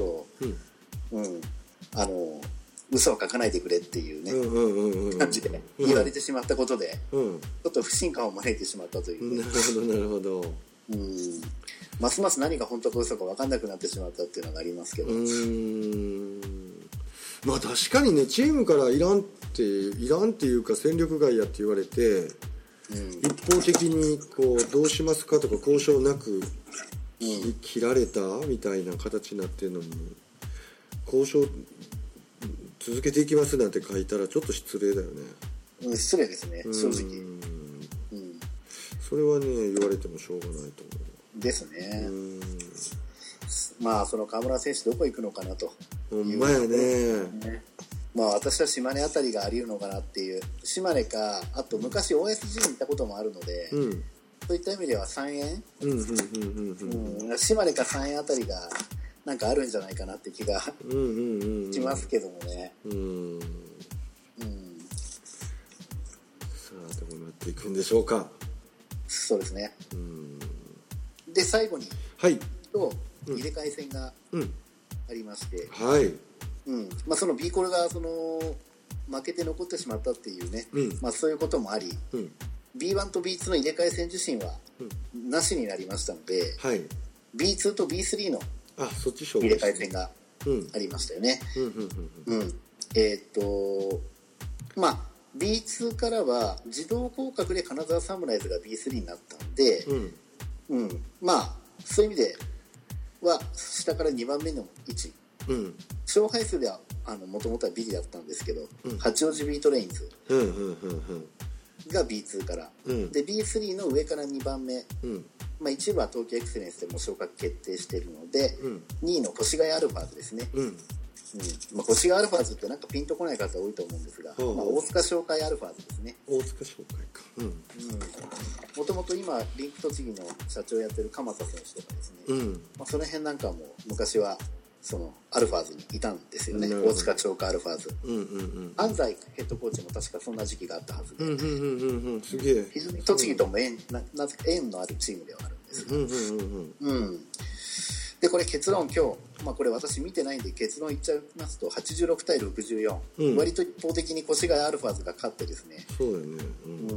を、嘘を書かないでくれっていうね、感じで言われてしまったことで、ちょっと不信感を招いてしまったという、 なるほどなるほど。 ますます何が本当か嘘か分かんなくなってしまったっていうのがありますけど。 まあ確かにね、チームからいらんっていうか戦力外やって言われて、一方的にこうどうしますかとか交渉なく切られたみたいな形になってるのに、交渉続けていきますなんて書いたらちょっと失礼だよね。 失礼ですね、正直。 それはね言われてもしょうがないと思うですね。まあその河村選手どこ行くのかなと。 ほんまやね。 まあ私は島根あたりがあり得るのかなっていう。島根か、あと昔 OSG に行ったこともあるので、そういった意味では三円、島根か三円あたりがなんかあるんじゃないかなって気がしますけどもね。 さあどうなっていくんでしょうか。 そうですね。で最後に、と入れ替え戦がありまして、まあ、その B コルがその負けて残ってしまったっていうね、まあ、そういうこともあり、B1 と B2 の入れ替え戦自身はなしになりましたので、B2 と B3 の入れ替え戦がありましたよね。まあ B2 からは自動降格で金沢サムライズが B3 になったんで、まあそういう意味では下から2番目の位置、勝敗数ではもともとはビリだったんですけど、八王子ビートレインズが B2 から、で B3 の上から2番目、まあ、1部は東京エクセレンスでも昇格決定しているので、2位の越谷アルファーズですね。まあ、越谷アルファーズってなんかピンとこない方多いと思うんですが、まあ、大塚商会アルファーズですね。 大塚商会か。 もともと今リンク栃木の社長やってる鎌田選手とかですね、まあ、その辺なんかも昔はそのアルファーズにいたんですよね。大塚商会アルファーズ、安西ヘッドコーチも確かそんな時期があったはずで、 すげえ非常に栃木ともなぜか縁のあるチームではあるんです。でこれ結論今日、まあ、これ私見てないんで結論言っちゃいますと86対64、割と一方的に越谷アルファーズが勝ってですね。 そうだよね。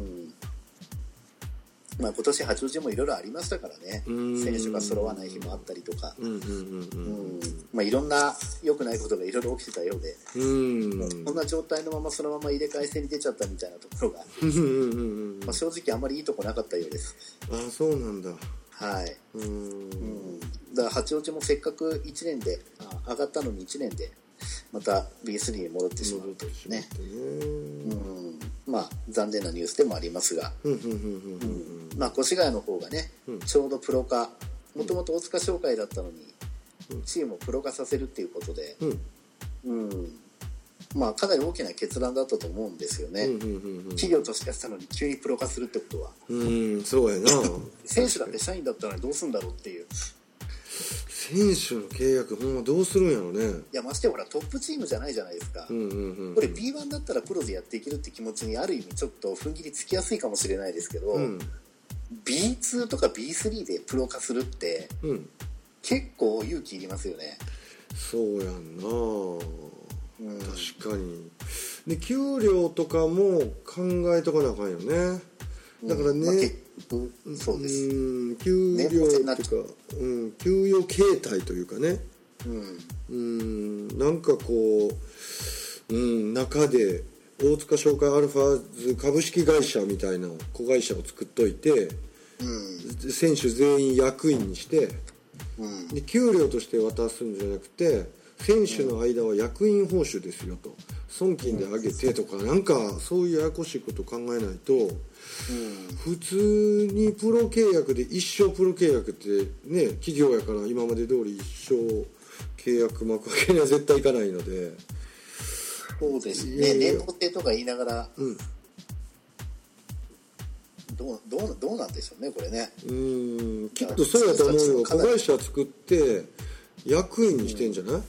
まあ、今年八王子もいろいろありましたからね。選手が揃わない日もあったりとか、まあ、いろんな良くないことがいろいろ起きてたようで、こんな状態のままそのまま入れ替え戦に出ちゃったみたいなところがまあ正直あんまりいいとこなかったようです。 あ、そうなんだ。 はい。だから八王子もせっかく1年で上がったのに1年でまた B3 に戻ってしまうというね。まあ残念なニュースでもありますが、まあ越谷の方がね、ちょうどプロ化、もともと大塚商会だったのに、チームをプロ化させるっていうことで、まあかなり大きな決断だったと思うんですよね。企業としてやったのに急にプロ化するってことは。 そうやな。 選手だって社員だったらどうするんだろうっていう。 選手の契約ほんまどうするんやろね。 いやましてほらトップチームじゃないじゃないですか。これ B1 だったらプロでやっていけるって気持ちにある意味ちょっと踏ん切りつきやすいかもしれないですけど、B2 とか B3 でプロ化するって、結構勇気いりますよね。 そうやんな、確かに。で給料とかも考えとかなあかんよね。だからね、 そうです。 給料っていうか、給与形態というかね、なんかこう、中で大塚商会アルファズ株式会社みたいな子会社を作っといて、選手全員役員にして、で給料として渡すんじゃなくて選手の間は役員報酬ですよと、損金で上げてとか、なんかそういうややこしいことを考えないと、普通にプロ契約で一生プロ契約ってね、企業やから今まで通り一生契約巻くわけには絶対いかないので。 そうですね、年俸制とか言いながら、どうなんでしょうね、これね。 きっとそうやと思うよ。子会社作って役員にしてんじゃない？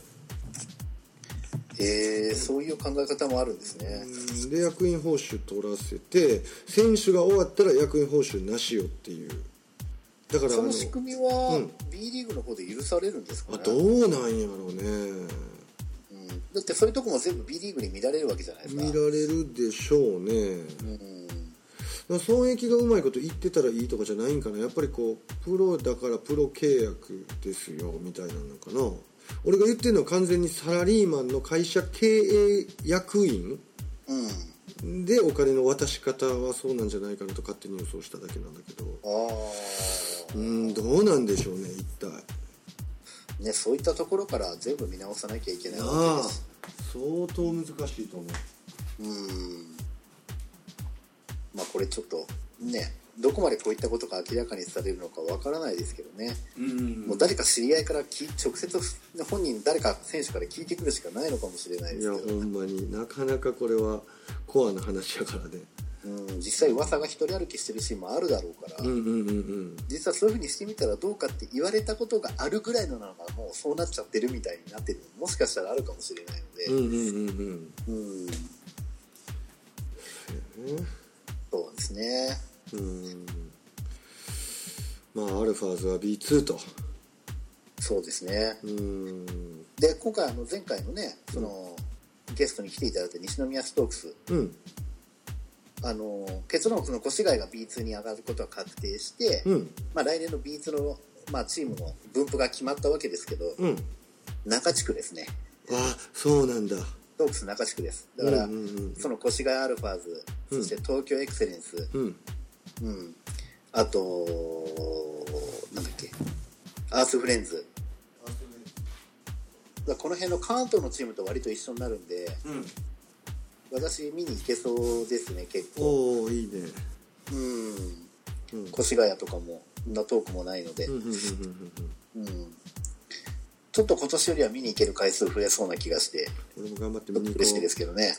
そういう考え方もあるんですね。 で役員報酬取らせて、選手が終わったら役員報酬なしよっていう。だからその仕組みは B リーグの方で許されるんですかね。 どうなんやろうね。 だってそういうとこも全部 B リーグに乱れるわけじゃないですか。 見られるでしょうね。損益がうまいこと言ってたらいいとかじゃないんかな。やっぱりこうプロだからプロ契約ですよみたいなのかな。俺が言ってるのは完全にサラリーマンの会社経営役員、でお金の渡し方はそうなんじゃないかなと勝手に予想しただけなんだけど、どうなんでしょうね一体ね。そういったところから全部見直さなきゃいけないわけです。 相当難しいと思う。 まあこれちょっとね、どこまでこういったことが明らかにされるのかわからないですけどね。もう誰か知り合いから直接本人誰か選手から聞いてくるしかないのかもしれないですけど。 いやほんまになかなかこれはコアな話やからね。 実際噂が一人歩きしてるシーンもあるだろうから、実はそういう風にしてみたらどうかって言われたことがあるぐらいのなのがもうそうなっちゃってるみたいになってるのもしかしたらあるかもしれないので、そうですね。 まあアルファーズは B2 と。 そうですね。で今回前回のねその、ゲストに来ていただいた西宮ストークス、結論その越谷が B2 に上がることは確定して、まあ、来年の B2 の、まあ、チームの分布が決まったわけですけど、中地区ですね。 そうなんだ。 ストークス中地区です。だから、その越谷アルファーズ、そして東京エクセレンス、あとなんだっけ、アースフレンズ、この辺の関東のチームと割と一緒になるんで、私見に行けそうですね結構。 いいね。 越谷とかも遠くもないので、ちょっと今年よりは見に行ける回数増えそうな気がして、 俺も頑張って見に行こう。 嬉しいですけどね。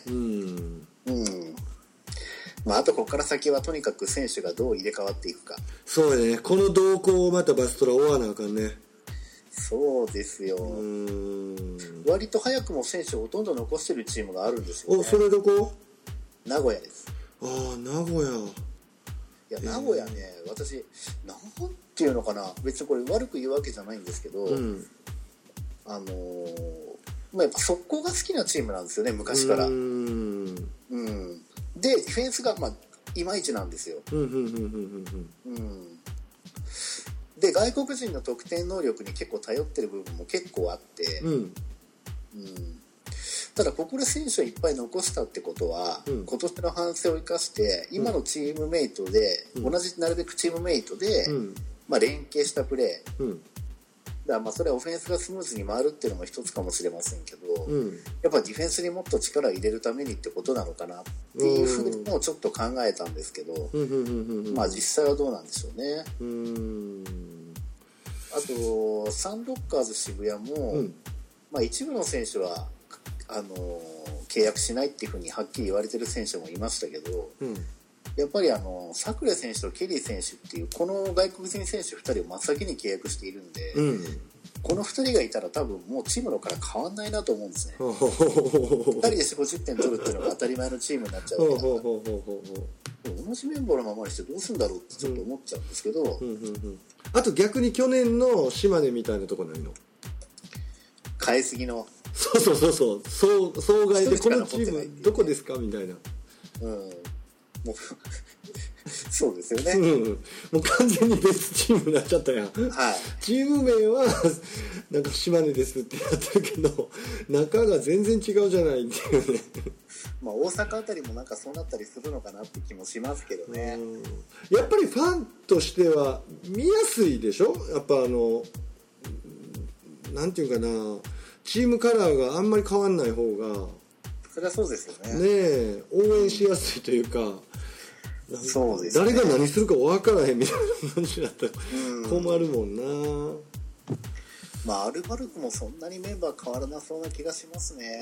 まあ、あとここから先はとにかく選手がどう入れ替わっていくか。 そうね、この動向をまたバストラ追わなあかんね。 そうですよ。割と早くも選手をほとんど残してるチームがあるんですよね。 それどこ？ 名古屋です。 名古屋。いや名古屋ね、私なんていうのかな、別にこれ悪く言うわけじゃないんですけど、まあ、やっぱ速攻が好きなチームなんですよね昔から。でディフェンスがまあいまいちなんですよ。で外国人の得点能力に結構頼ってる部分も結構あって、ただここで選手をいっぱい残したってことは、今年の反省を生かして今のチームメイトで、同じなるべくチームメイトで、まあ、連携したプレー、だからまあそれはオフェンスがスムーズに回るっていうのも一つかもしれませんけど、やっぱディフェンスにもっと力を入れるためにってことなのかなっていうふうにもちょっと考えたんですけど、まあ実際はどうなんでしょうね。あとサンロッカーズ渋谷も、まあ、一部の選手は契約しないっていうふうにはっきり言われてる選手もいましたけど、やっぱりサクレ選手とケリー選手っていうこの外国人選手2人を真っ先に契約しているんで、この2人がいたら多分もうチームのから変わんないなと思うんですね。2人で50点取るっていうのが当たり前のチームになっちゃうから、同じメンバーのままにしてどうするんだろうってちょっと思っちゃうんですけど、 あと逆に去年の島根みたいなとこないの？ 変えすぎの。 そう総外でこのチームどこですかみたいな。 もうそうですよね。 もう完全に別チームになっちゃったやん。チーム名はなんか島根ですってやってるけど中が全然違うじゃないっていうね。 まあ、大阪あたりもなんかそうなったりするのかなって気もしますけどね。 やっぱりファンとしては見やすいでしょ。やっぱなんていうかな、チームカラーがあんまり変わんない方がそれはそうですよね。 ねえ、応援しやすいというか、 そうですね、 誰が何するか分からへんみたいな感じだったら困るもんな。 まあアルバルクもそんなにメンバー変わらなそうな気がしますね。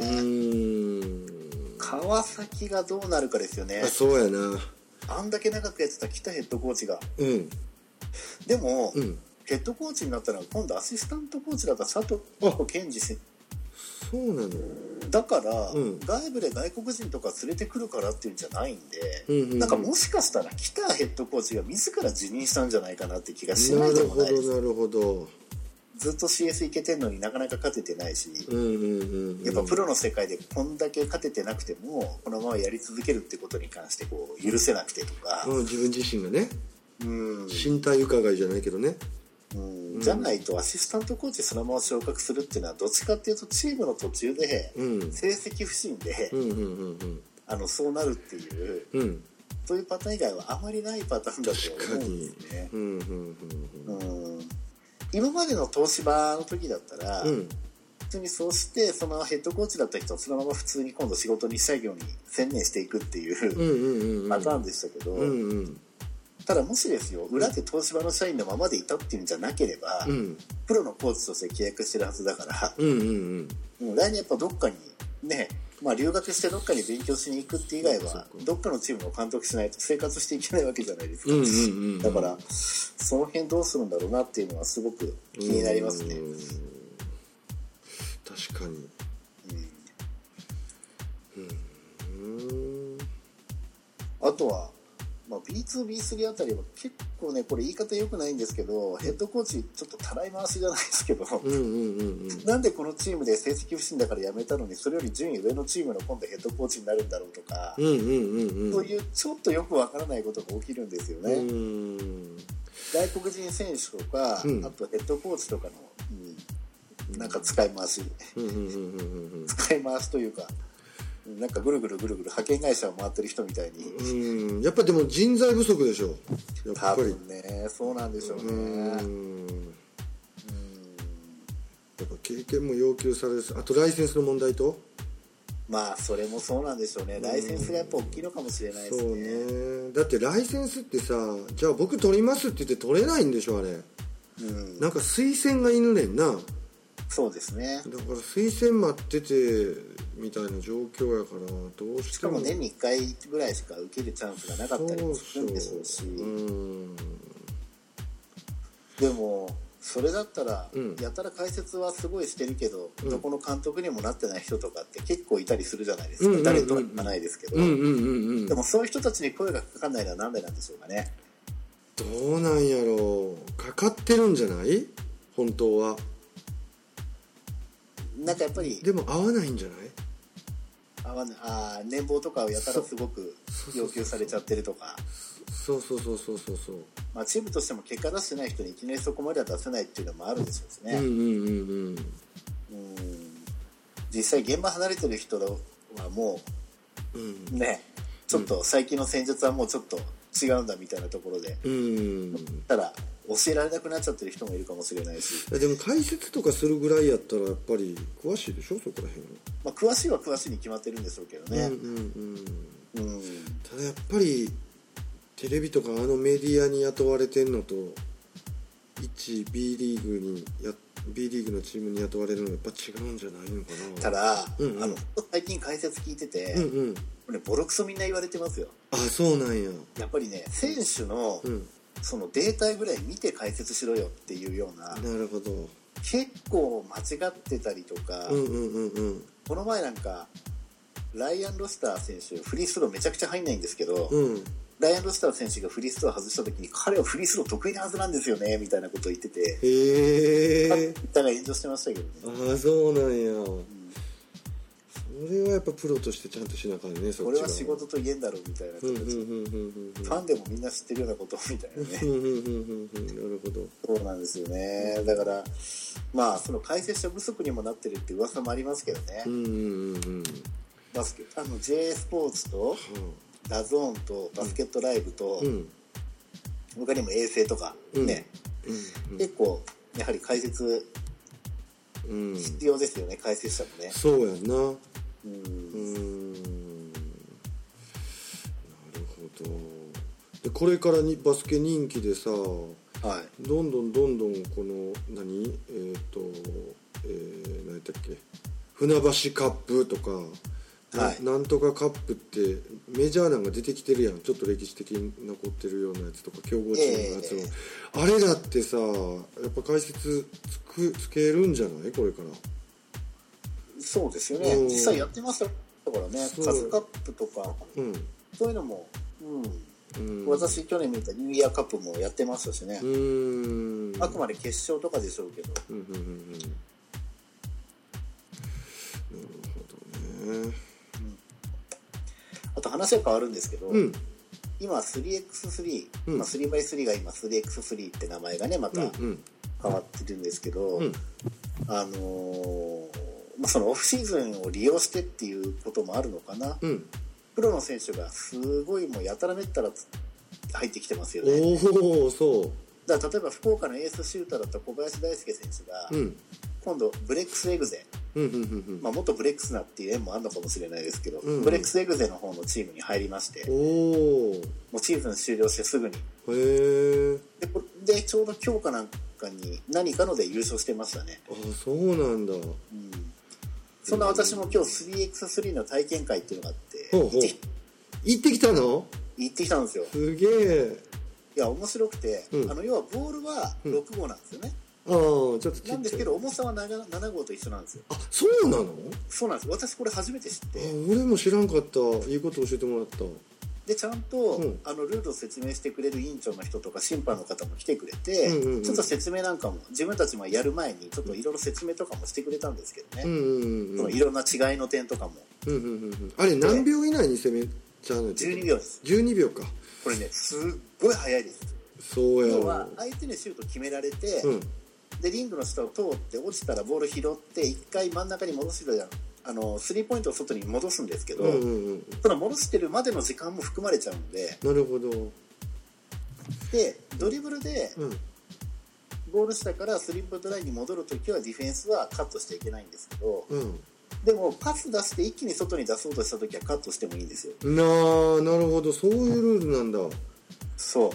川崎がどうなるかですよね。 そうやな。 あんだけ長くやってた北ヘッドコーチが、でも、ヘッドコーチになったら今度アシスタントコーチだった佐藤健二選手。 そうなの。 だから、外部で外国人とか連れてくるからっていうんじゃないんで、なんかもしかしたら北ヘッドコーチが自ら辞任したんじゃないかなって気がしないでもないです。 なるほど。 ずっと CS いけてんのになかなか勝ててないし、やっぱプロの世界でこんだけ勝ててなくてもこのままやり続けるってことに関してこう許せなくてとか、 自分自身がね、身体伺いじゃないけどね、 じゃないとアシスタントコーチそのまま昇格するっていうのはどっちかっていうとチームの途中で成績不振でそうなるっていう、そういうパターン以外はあまりないパターンだと思うんですね。今までの東芝の時だったら、普通にそうしてそのヘッドコーチだった人はそのまま普通に今度仕事に社業に専念していくっていうパターンでしたけど、ただもしですよ、裏で東芝の社員のままでいたっていうんじゃなければ、プロのコーチとして契約してるはずだから、来年やっぱどっかにね、まあ留学してどっかに勉強しに行くって以外はどっかのチームの監督しないと生活していけないわけじゃないですか。だからその辺どうするんだろうなっていうのはすごく気になりますね。 確かに。 あとは、まあ、B2、B3 あたりは結構ね、これ言い方良くないんですけど、ヘッドコーチちょっとたらい回しじゃないですけど、なんでこのチームで成績不振だから辞めたのにそれより順位上のチームの今度ヘッドコーチになるんだろうとか、そういうちょっとよくわからないことが起きるんですよね。外国人選手とか、あとヘッドコーチとかの、なんか使い回し使い回しというか、なんかぐるぐる派遣会社を回ってる人みたいに。 やっぱでも人材不足でしょ。やっぱり多分ね、そうなんでしょうね。 やっぱ経験も要求されるし、あとライセンスの問題と、 まあそれもそうなんでしょうね。ライセンスがやっぱ大きいのかもしれないですね。 そうね。だってライセンスってさ、じゃあ僕取りますって言って取れないんでしょあれ。なんか推薦がいるねんな。 そうですね。 だから推薦待っててみたいな状況やから、どうしても。 しかも年に1回ぐらいしか受けるチャンスがなかったりもするんでしょうし。でもそれだったら、やたら解説はすごいしてるけど、どこの監督にもなってない人とかって結構いたりするじゃないですか。誰とは言わないですけど、でもそういう人たちに声がかかんないのはなんでなんでしょうかね。 どうなんやろう。かかってるんじゃない？本当は。 なんかやっぱりでも合わないんじゃない？ 合わない。年俸とかをやたらすごく要求されちゃってるとか。 そう。 まあチームとしても結果出してない人にいきなりそこまでは出せないっていうのもあるんでしょうしね。実際現場離れてる人はもう、ね、ちょっと最近の戦術はもうちょっと違うんだみたいなところで、ただ教えられなくなっちゃってる人もいるかもしれないし。 でも解説とかするぐらいやったらやっぱり詳しいでしょ、そこら辺。 まあ詳しいは詳しいに決まってるんでしょうけどね。 ただやっぱりテレビとかメディアに雇われてんのと一 B リーグのチームに雇われるのはやっぱ違うんじゃないのかな。 ただ、最近解説聞いてて、これボロクソみんな言われてますよ。 あ、そうなんや。 やっぱりね、選手の、そのデータぐらい見て解説しろよっていうような。 なるほど。 結構間違ってたりとか、この前なんかライアン・ロスター選手フリースローめちゃくちゃ入んないんですけど、ライアン・ロスター選手がフリースロー外した時に彼はフリースロー得意なはずなんですよねみたいなことを言ってて、みたいな炎上してましたけどね。 ああ、そうなんや。それはやっぱプロとしてちゃんとしなあかんね。 これは仕事と言えんだろうみたいな形、ファンでもみんな知ってるようなことみたいなね。なるほど。 そうなんですよね。だからまあその解説者不足にもなってるって噂もありますけどね。 J スポーツと、ダゾーンとバスケットライブと、他にも衛星とかね、結構やはり解説必要ですよね、解説者もね。 そうやんな。なるほど。でこれからバスケ人気でさ、どんどんこの何やったっけ、船橋カップとか、なんとかカップってメジャーなんが出てきてるやん。ちょっと歴史的に残ってるようなやつとか、強豪チームのやつも、あれだってさ、やっぱ解説つけるんじゃない、これから。 そうですよね、実際やってましたからね、カズカップとか、そういうのも、私去年見たニューイヤーカップもやってましたしね。あくまで決勝とかでしょうけど。なるほどね。 あと話は変わるんですけど、今 3x3、3x3 が今 3x3 って名前がねまた変わってるんですけど、そのオフシーズンを利用してっていうこともあるのかな。プロの選手がすごいもうやたらめったら入ってきてますよね。 そうだから例えば福岡のエースシューターだった小林大輔選手が、今度ブレックスエグゼ、元ブレックスナっていう縁もあるのかもしれないですけど、ブレックスエグゼの方のチームに入りまして、もうシーズン終了してすぐにでちょうど今日かなんかに何かので優勝してましたね。 そうなんだ。 そんな私も今日 3x3 の体験会っていうのがあって、 行ってきたの？ 行ってきたんですよ。 すげえ。 いや面白くて、要はボールは6号なんですよね。 ちょっとなんですけど重さは 7号と一緒なんですよ。 そうなの？ そうなんです。私これ初めて知って。 俺も知らんかった。いいこと教えてもらった。 でちゃんと、ルールを説明してくれる委員長の人とか審判の方も来てくれて、ちょっと説明なんかも自分たちもやる前にちょっといろいろ説明とかもしてくれたんですけどね、そのいろんな違いの点とかも、 あれ何秒以内に攻めちゃうの ？12秒です。 12秒か。 これねすっごい早いです。 そうやろ。 要は相手にシュート決められて、でリングの下を通って落ちたらボール拾って一回真ん中に戻してじゃん。スリーポイントを外に戻すんですけど、その戻してるまでの時間も含まれちゃうんで。 なるほど。 でドリブルで、ゴール下からスリーポイントラインに戻るときはディフェンスはカットしちゃいけないんですけど、でもパス出して一気に外に出そうとしたときはカットしてもいいんですよ。 なるほど、そういうルールなんだ。 そう。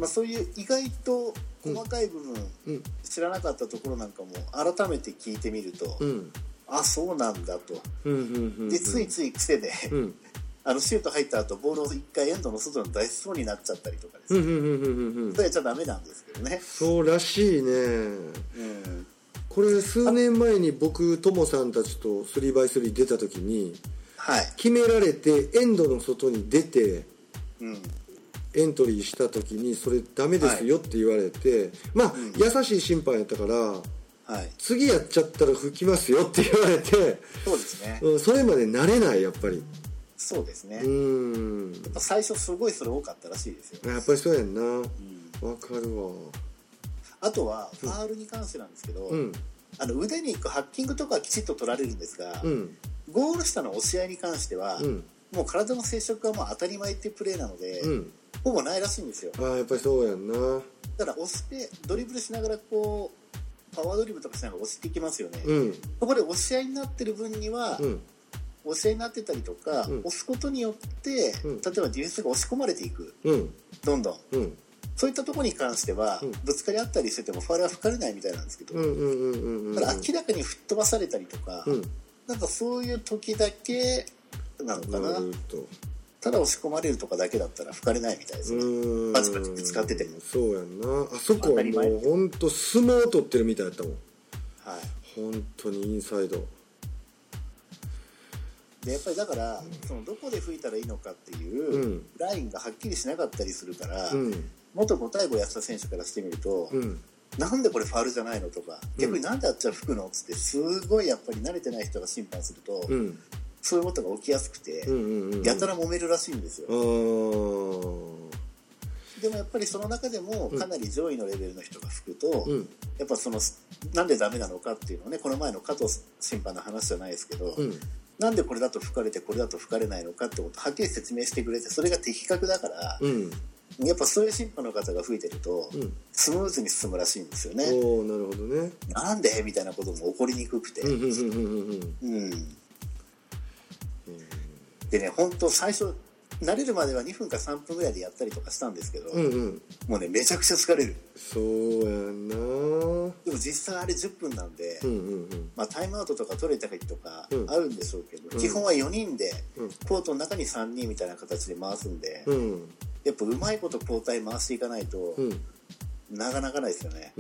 そういう意外と細かい部分、知らなかったところなんかも改めて聞いてみると、そうなんだと。でついつい癖で、シュート入った後ボールを一回エンドの外に出しそうになっちゃったりとかですね。それやっちゃダメなんですけどね。 そうらしいね。これ数年前に僕トモさんたちと 3x3 出た時に、決められてエンドの外に出て、エントリーした時にそれダメですよって言われて、優しい審判やったから、次やっちゃったら吹きますよって言われて、 そうですね、 それまで慣れない。やっぱりそうですね。やっぱ最初すごいそれ多かったらしいですよ。 やっぱりそうやんな。わかるわ。あとはファールに関してなんですけど、腕に行くハッキングとかはきちっと取られるんですが、ゴール下の押し合いに関しては、もう体の接触はもう当たり前っていうプレーなので、ほぼないらしいんですよ。 やっぱりそうやんな。 だから押してドリブルしながらこうパワードリブルとかしながら押していきますよね。そこで押し合いになってる分には、押し合いになってたりとか、押すことによって、例えばディフェンスが押し込まれていく、どんどん、そういったところに関しては、ぶつかり合ったりしててもファウルは吹かれないみたいなんですけど、だから明らかに吹っ飛ばされたりとか、なんかそういう時だけなのかな。ただ押し込まれるとかだけだったら吹かれないみたいですね。バチバチぶつかってても。 そうやんな。あそこはもう本当相撲を取ってるみたいだったもん。本当にインサイドで、やっぱりだからそのどこで吹いたらいいのかっていうラインがはっきりしなかったりするから、元5対5やってた選手からしてみると、なんでこれファウルじゃないのとか、逆になんであっちは吹くのっつってすごいやっぱり慣れてない人が審判すると、そういうことが起きやすくて、やたら揉めるらしいんですよ。でもやっぱりその中でもかなり上位のレベルの人が吹くと、やっぱそのなんでダメなのかっていうのをね、この前の加藤審判の話じゃないですけど、 なんでこれだと吹かれてこれだと吹かれないのかってことをはっきり説明してくれて、それが的確だから、やっぱそういう審判の方が吹いてると、スムーズに進むらしいんですよね。 おー、なるほどね。 なんでみたいなことも起こりにくくて、でね、本当最初慣れるまでは2分か3分ぐらいでやったりとかしたんですけど、もうねめちゃくちゃ疲れる。 そうやんな。でも実際あれ10分なんで、まあ、タイムアウトとか取れたりとかあるんでしょうけど、基本は4人でコートの中に3人みたいな形で回すんで、やっぱうまいこと交代回していかないと、なかなかないですよね。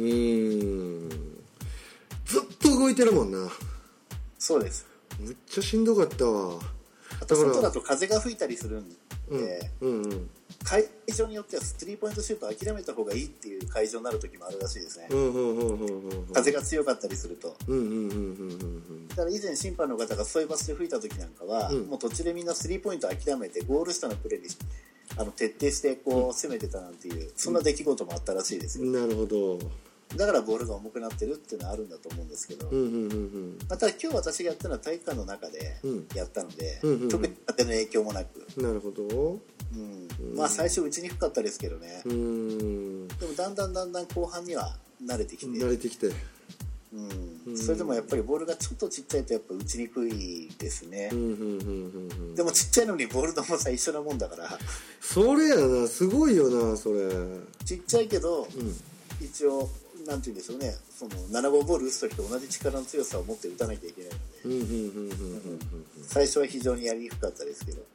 ずっと動いてるもんな。 そうです。 めっちゃしんどかったわ。 あと外だと風が吹いたりするんで、会場によってはスリーポイントシュート諦めた方がいいっていう会場になる時もあるらしいですね。風が強かったりすると。だから以前審判の方がそういう場所で吹いた時なんかは、もう途中でみんなスリーポイント諦めてゴール下のプレーに徹底してこう攻めてたなんていう、そんな出来事もあったらしいですよ。 なるほど。 だからボールが重くなってるっていうのはあるんだと思うんですけど、また今日私がやったのは体育館の中でやったので、特に風の影響もなく。 なるほど。 まあ最初打ちにくかったですけどね。でもだんだん後半には慣れてきて。それでもやっぱりボールがちょっとちっちゃいとやっぱ打ちにくいですね。でもちっちゃいのにボールの重さ一緒なもんだから。 それやな、すごいよなそれ。 ちっちゃいけど、一応なんて言うんでしょうね、その7号ボール打つ時と同じ力の強さを持って打たなきゃいけないので、最初は非常にやりにくかったですけど。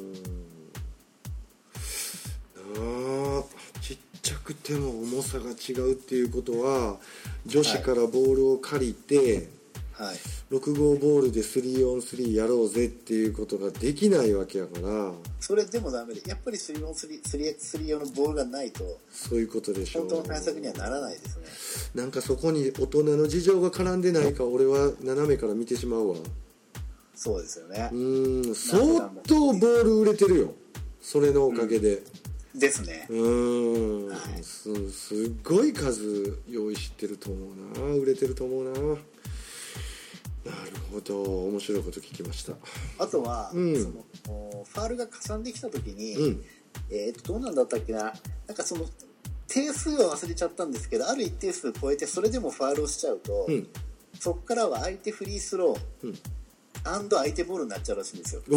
ちっちゃくても重さが違うっていうことは、女子からボールを借りて、6号ボールで 3on3 やろうぜっていうことができないわけやから。 それでもダメで、やっぱり 3on3 用のボールがないと、 そういうことでしょう。 本当の対策にはならないですね。 なんかそこに大人の事情が絡んでないか、俺は斜めから見てしまうわ。 そうですよね。 相当ボール売れてるよ、それのおかげで。 ですね。 すっごい数用意してると思うな、売れてると思うな。なるほど、面白いこと聞きました。 あとは、そのファールがかさんできた時に、どうなんだったっけな、なんかその定数は忘れちゃったんですけど、ある一定数超えてそれでもファールをしちゃうと、そこからは相手フリースロー、相手ボールになっちゃうらしいんですよ。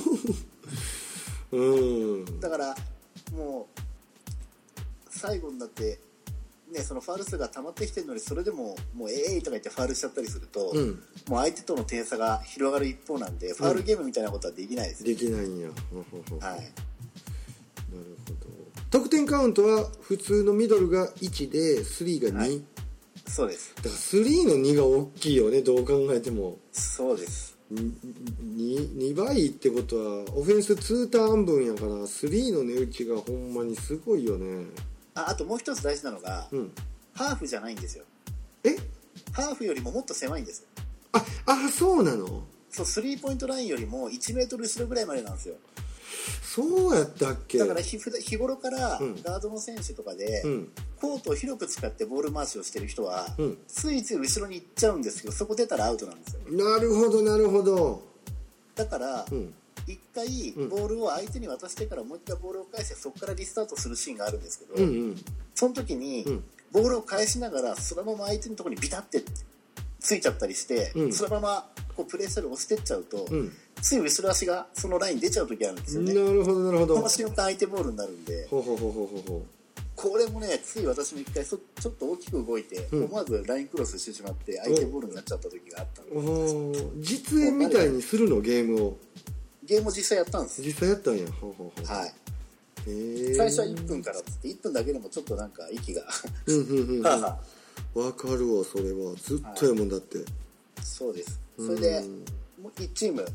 だからもう最後になってね、そのファール数が溜まってきてるのに、それでももうとか言ってファールしちゃったりすると、もう相手との点差が広がる一方なんで、ファールゲームみたいなことはできないですよね。 できないんや。 はい。 なるほど。得点カウントは普通のミドルが1で3が2。 そうです。 だから3の2が大きいよね、どう考えても。 そうです。 2倍ってことはオフェンス2ターン分やから、3の値打ちがほんまにすごいよね。 あともう一つ大事なのが、ハーフじゃないんですよ。ハーフよりももっと狭いんです。 そうなの？ そう、スリーポイントラインよりも1メートル後ろぐらいまでなんですよ。 そうやったっけ？ だから日頃からガードの選手とかで、コートを広く使ってボール回しをしてる人は、ついつい後ろに行っちゃうんですけど、そこ出たらアウトなんですよ。 なるほどなるほど。 だから、一回ボールを相手に渡してからもう一回ボールを返して、そこからリスタートするシーンがあるんですけど、その時にボールを返しながらそのまま相手のところにビタってついちゃったりして、そのままこうプレーしたり押してっちゃうと、つい後ろ足がそのライン出ちゃう時あるんですよね。 なるほどなるほど。 この瞬間相手ボールになるんで、これもね、つい私も一回ちょっと大きく動いて、思わずラインクロスしてしまって相手ボールになっちゃった時があったので、 実演みたいにするの？ゲームを実際やったんや。 はい。最初は1分からって言って1分だけでもちょっとなんか息がわかるわ、それはずっとやもんだって。 そうです。それでもう1チーム、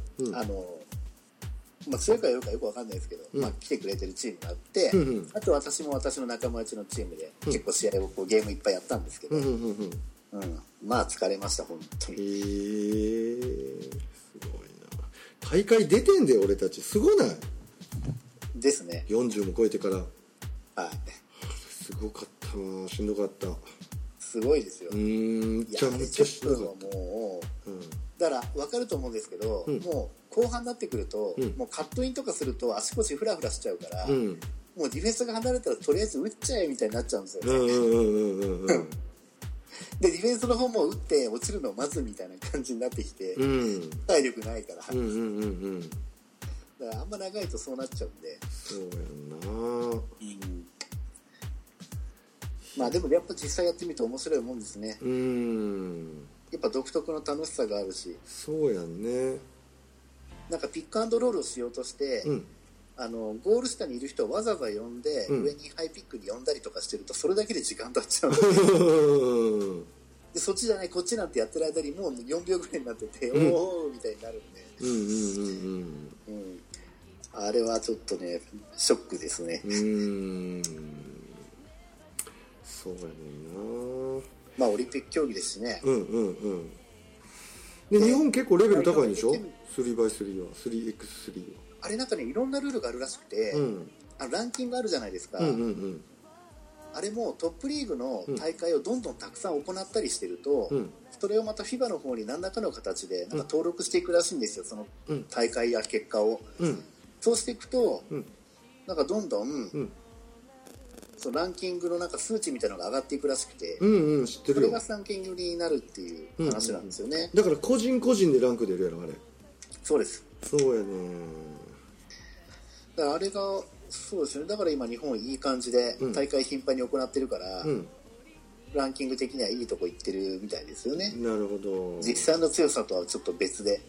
強いか弱いかよくわかんないですけど、来てくれてるチームがあって、あと私も私の仲間内のチームで結構試合をこうゲームいっぱいやったんですけど、まあ疲れました本当に。 すごいな。大会出てんで俺たち、すごない？ ですね。 40も超えてから。 はい。 すごかったな、しんどかった。 すごいですよ。 めちゃめちゃしんどかった。 10分はもう、 だから分かると思うんですけど、もう後半になってくると、もうカットインとかすると足腰フラフラしちゃうから、もうディフェンスが離れたらとりあえず打っちゃえみたいになっちゃうんですよね。でディフェンスの方も打って落ちるのを待つみたいな感じになってきて、体力ないから、だからあんま長いとそうなっちゃうんで。 そうやんな。 まあでもやっぱ実際やってみて面白いもんですね。やっぱ独特の楽しさがあるし。 そうやんね。 なんかピックアンドロールをしようとして、ゴール下にいる人をわざわざ呼んで、上にハイピックに呼んだりとかしてるとそれだけで時間経っちゃうでそっちじゃないこっちなんてやってる間にもう4秒ぐらいになってて、おおみたいになるんで、あれはちょっとねショックですね。 そうやねんな。 まあオリンピック競技ですしね。 で日本結構レベル高いんでしょ 3x3 は 3x3 は。 あれなんかねいろんなルールがあるらしくて、ランキングあるじゃないですか、あれもトップリーグの大会をどんどんたくさん行ったりしてると、それをまた FIBA の方に何らかの形でなんか登録していくらしいんですよ、その大会や結果を、そうしていくと、なんかどんどん、そのランキングのなんか数値みたいなのが上がっていくらしくて、 知ってるよ。 それがランキングになるっていう話なんですよね。 だから個人個人でランク出るやろあれ。 そうです。 そうやね。 だからあれがそうですよね。だから今日本いい感じで大会頻繁に行ってるから、ランキング的にはいいとこ行ってるみたいですよね。 なるほど。 実際の強さとはちょっと別で、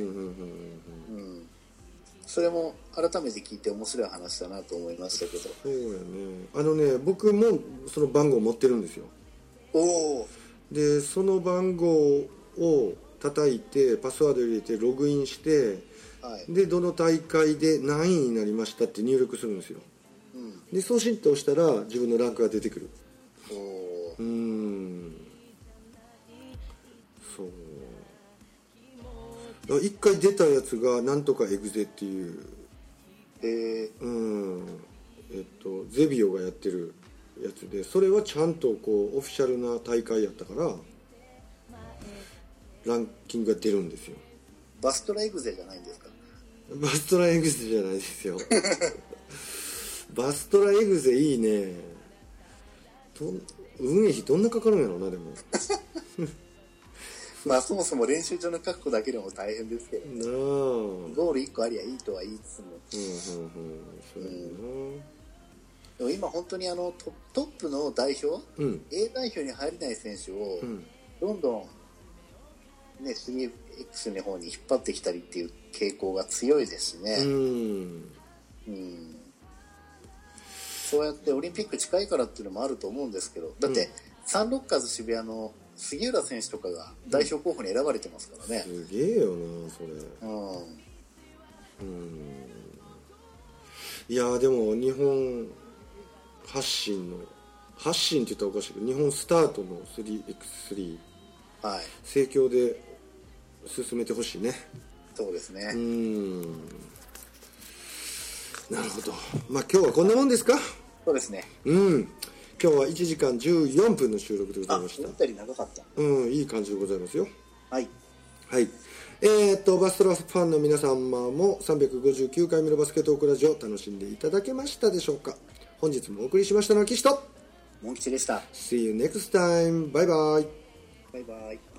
それも改めて聞いて面白い話だなと思いましたけど。 そうやね。僕もその番号持ってるんですよ。でその番号を叩いてパスワード入れてログインして、でどの大会で何位になりましたって入力するんですよ、で送信と押したら自分のランクが出てくる。そう一回出たやつがなんとかエグゼっていう、ゼビオがやってるやつで、それはちゃんとこうオフィシャルな大会やったからランキングが出るんですよ。 バストラエグゼじゃないんですか？ バストラエグゼじゃないですよバストラエグゼいいね。運営費どんなかかるんやろうな。でもまあそもそも練習場の確保だけでも大変ですけど、ね、ゴール1個ありゃいいとは言いつつも、でも今本当にトップの代表、A 代表に入れない選手をどんどん、ね、3X の方に引っ張ってきたりっていう傾向が強いですしね。そうやってオリンピック近いからっていうのもあると思うんですけど、だってサンロッカーズ渋谷の杉浦選手とかが代表候補に選ばれてますからね。 すげえよなそれ。いやでも日本発信って言ったらおかしいけど、日本スタートの 3x3、盛況で進めてほしいね。 そうですね。 なるほど。まあ今日はこんなもんですか？ そうですね。 今日は1時間14分の収録でございました。 思ったより長かった。 いい感じでございますよ。 はい。 バストラファンの皆様も359回目のバスケットークラジオ楽しんでいただけましたでしょうか？本日もお送りしましたのは岸とモン吉でした。 See you next time. バイバイ。 バイバイ。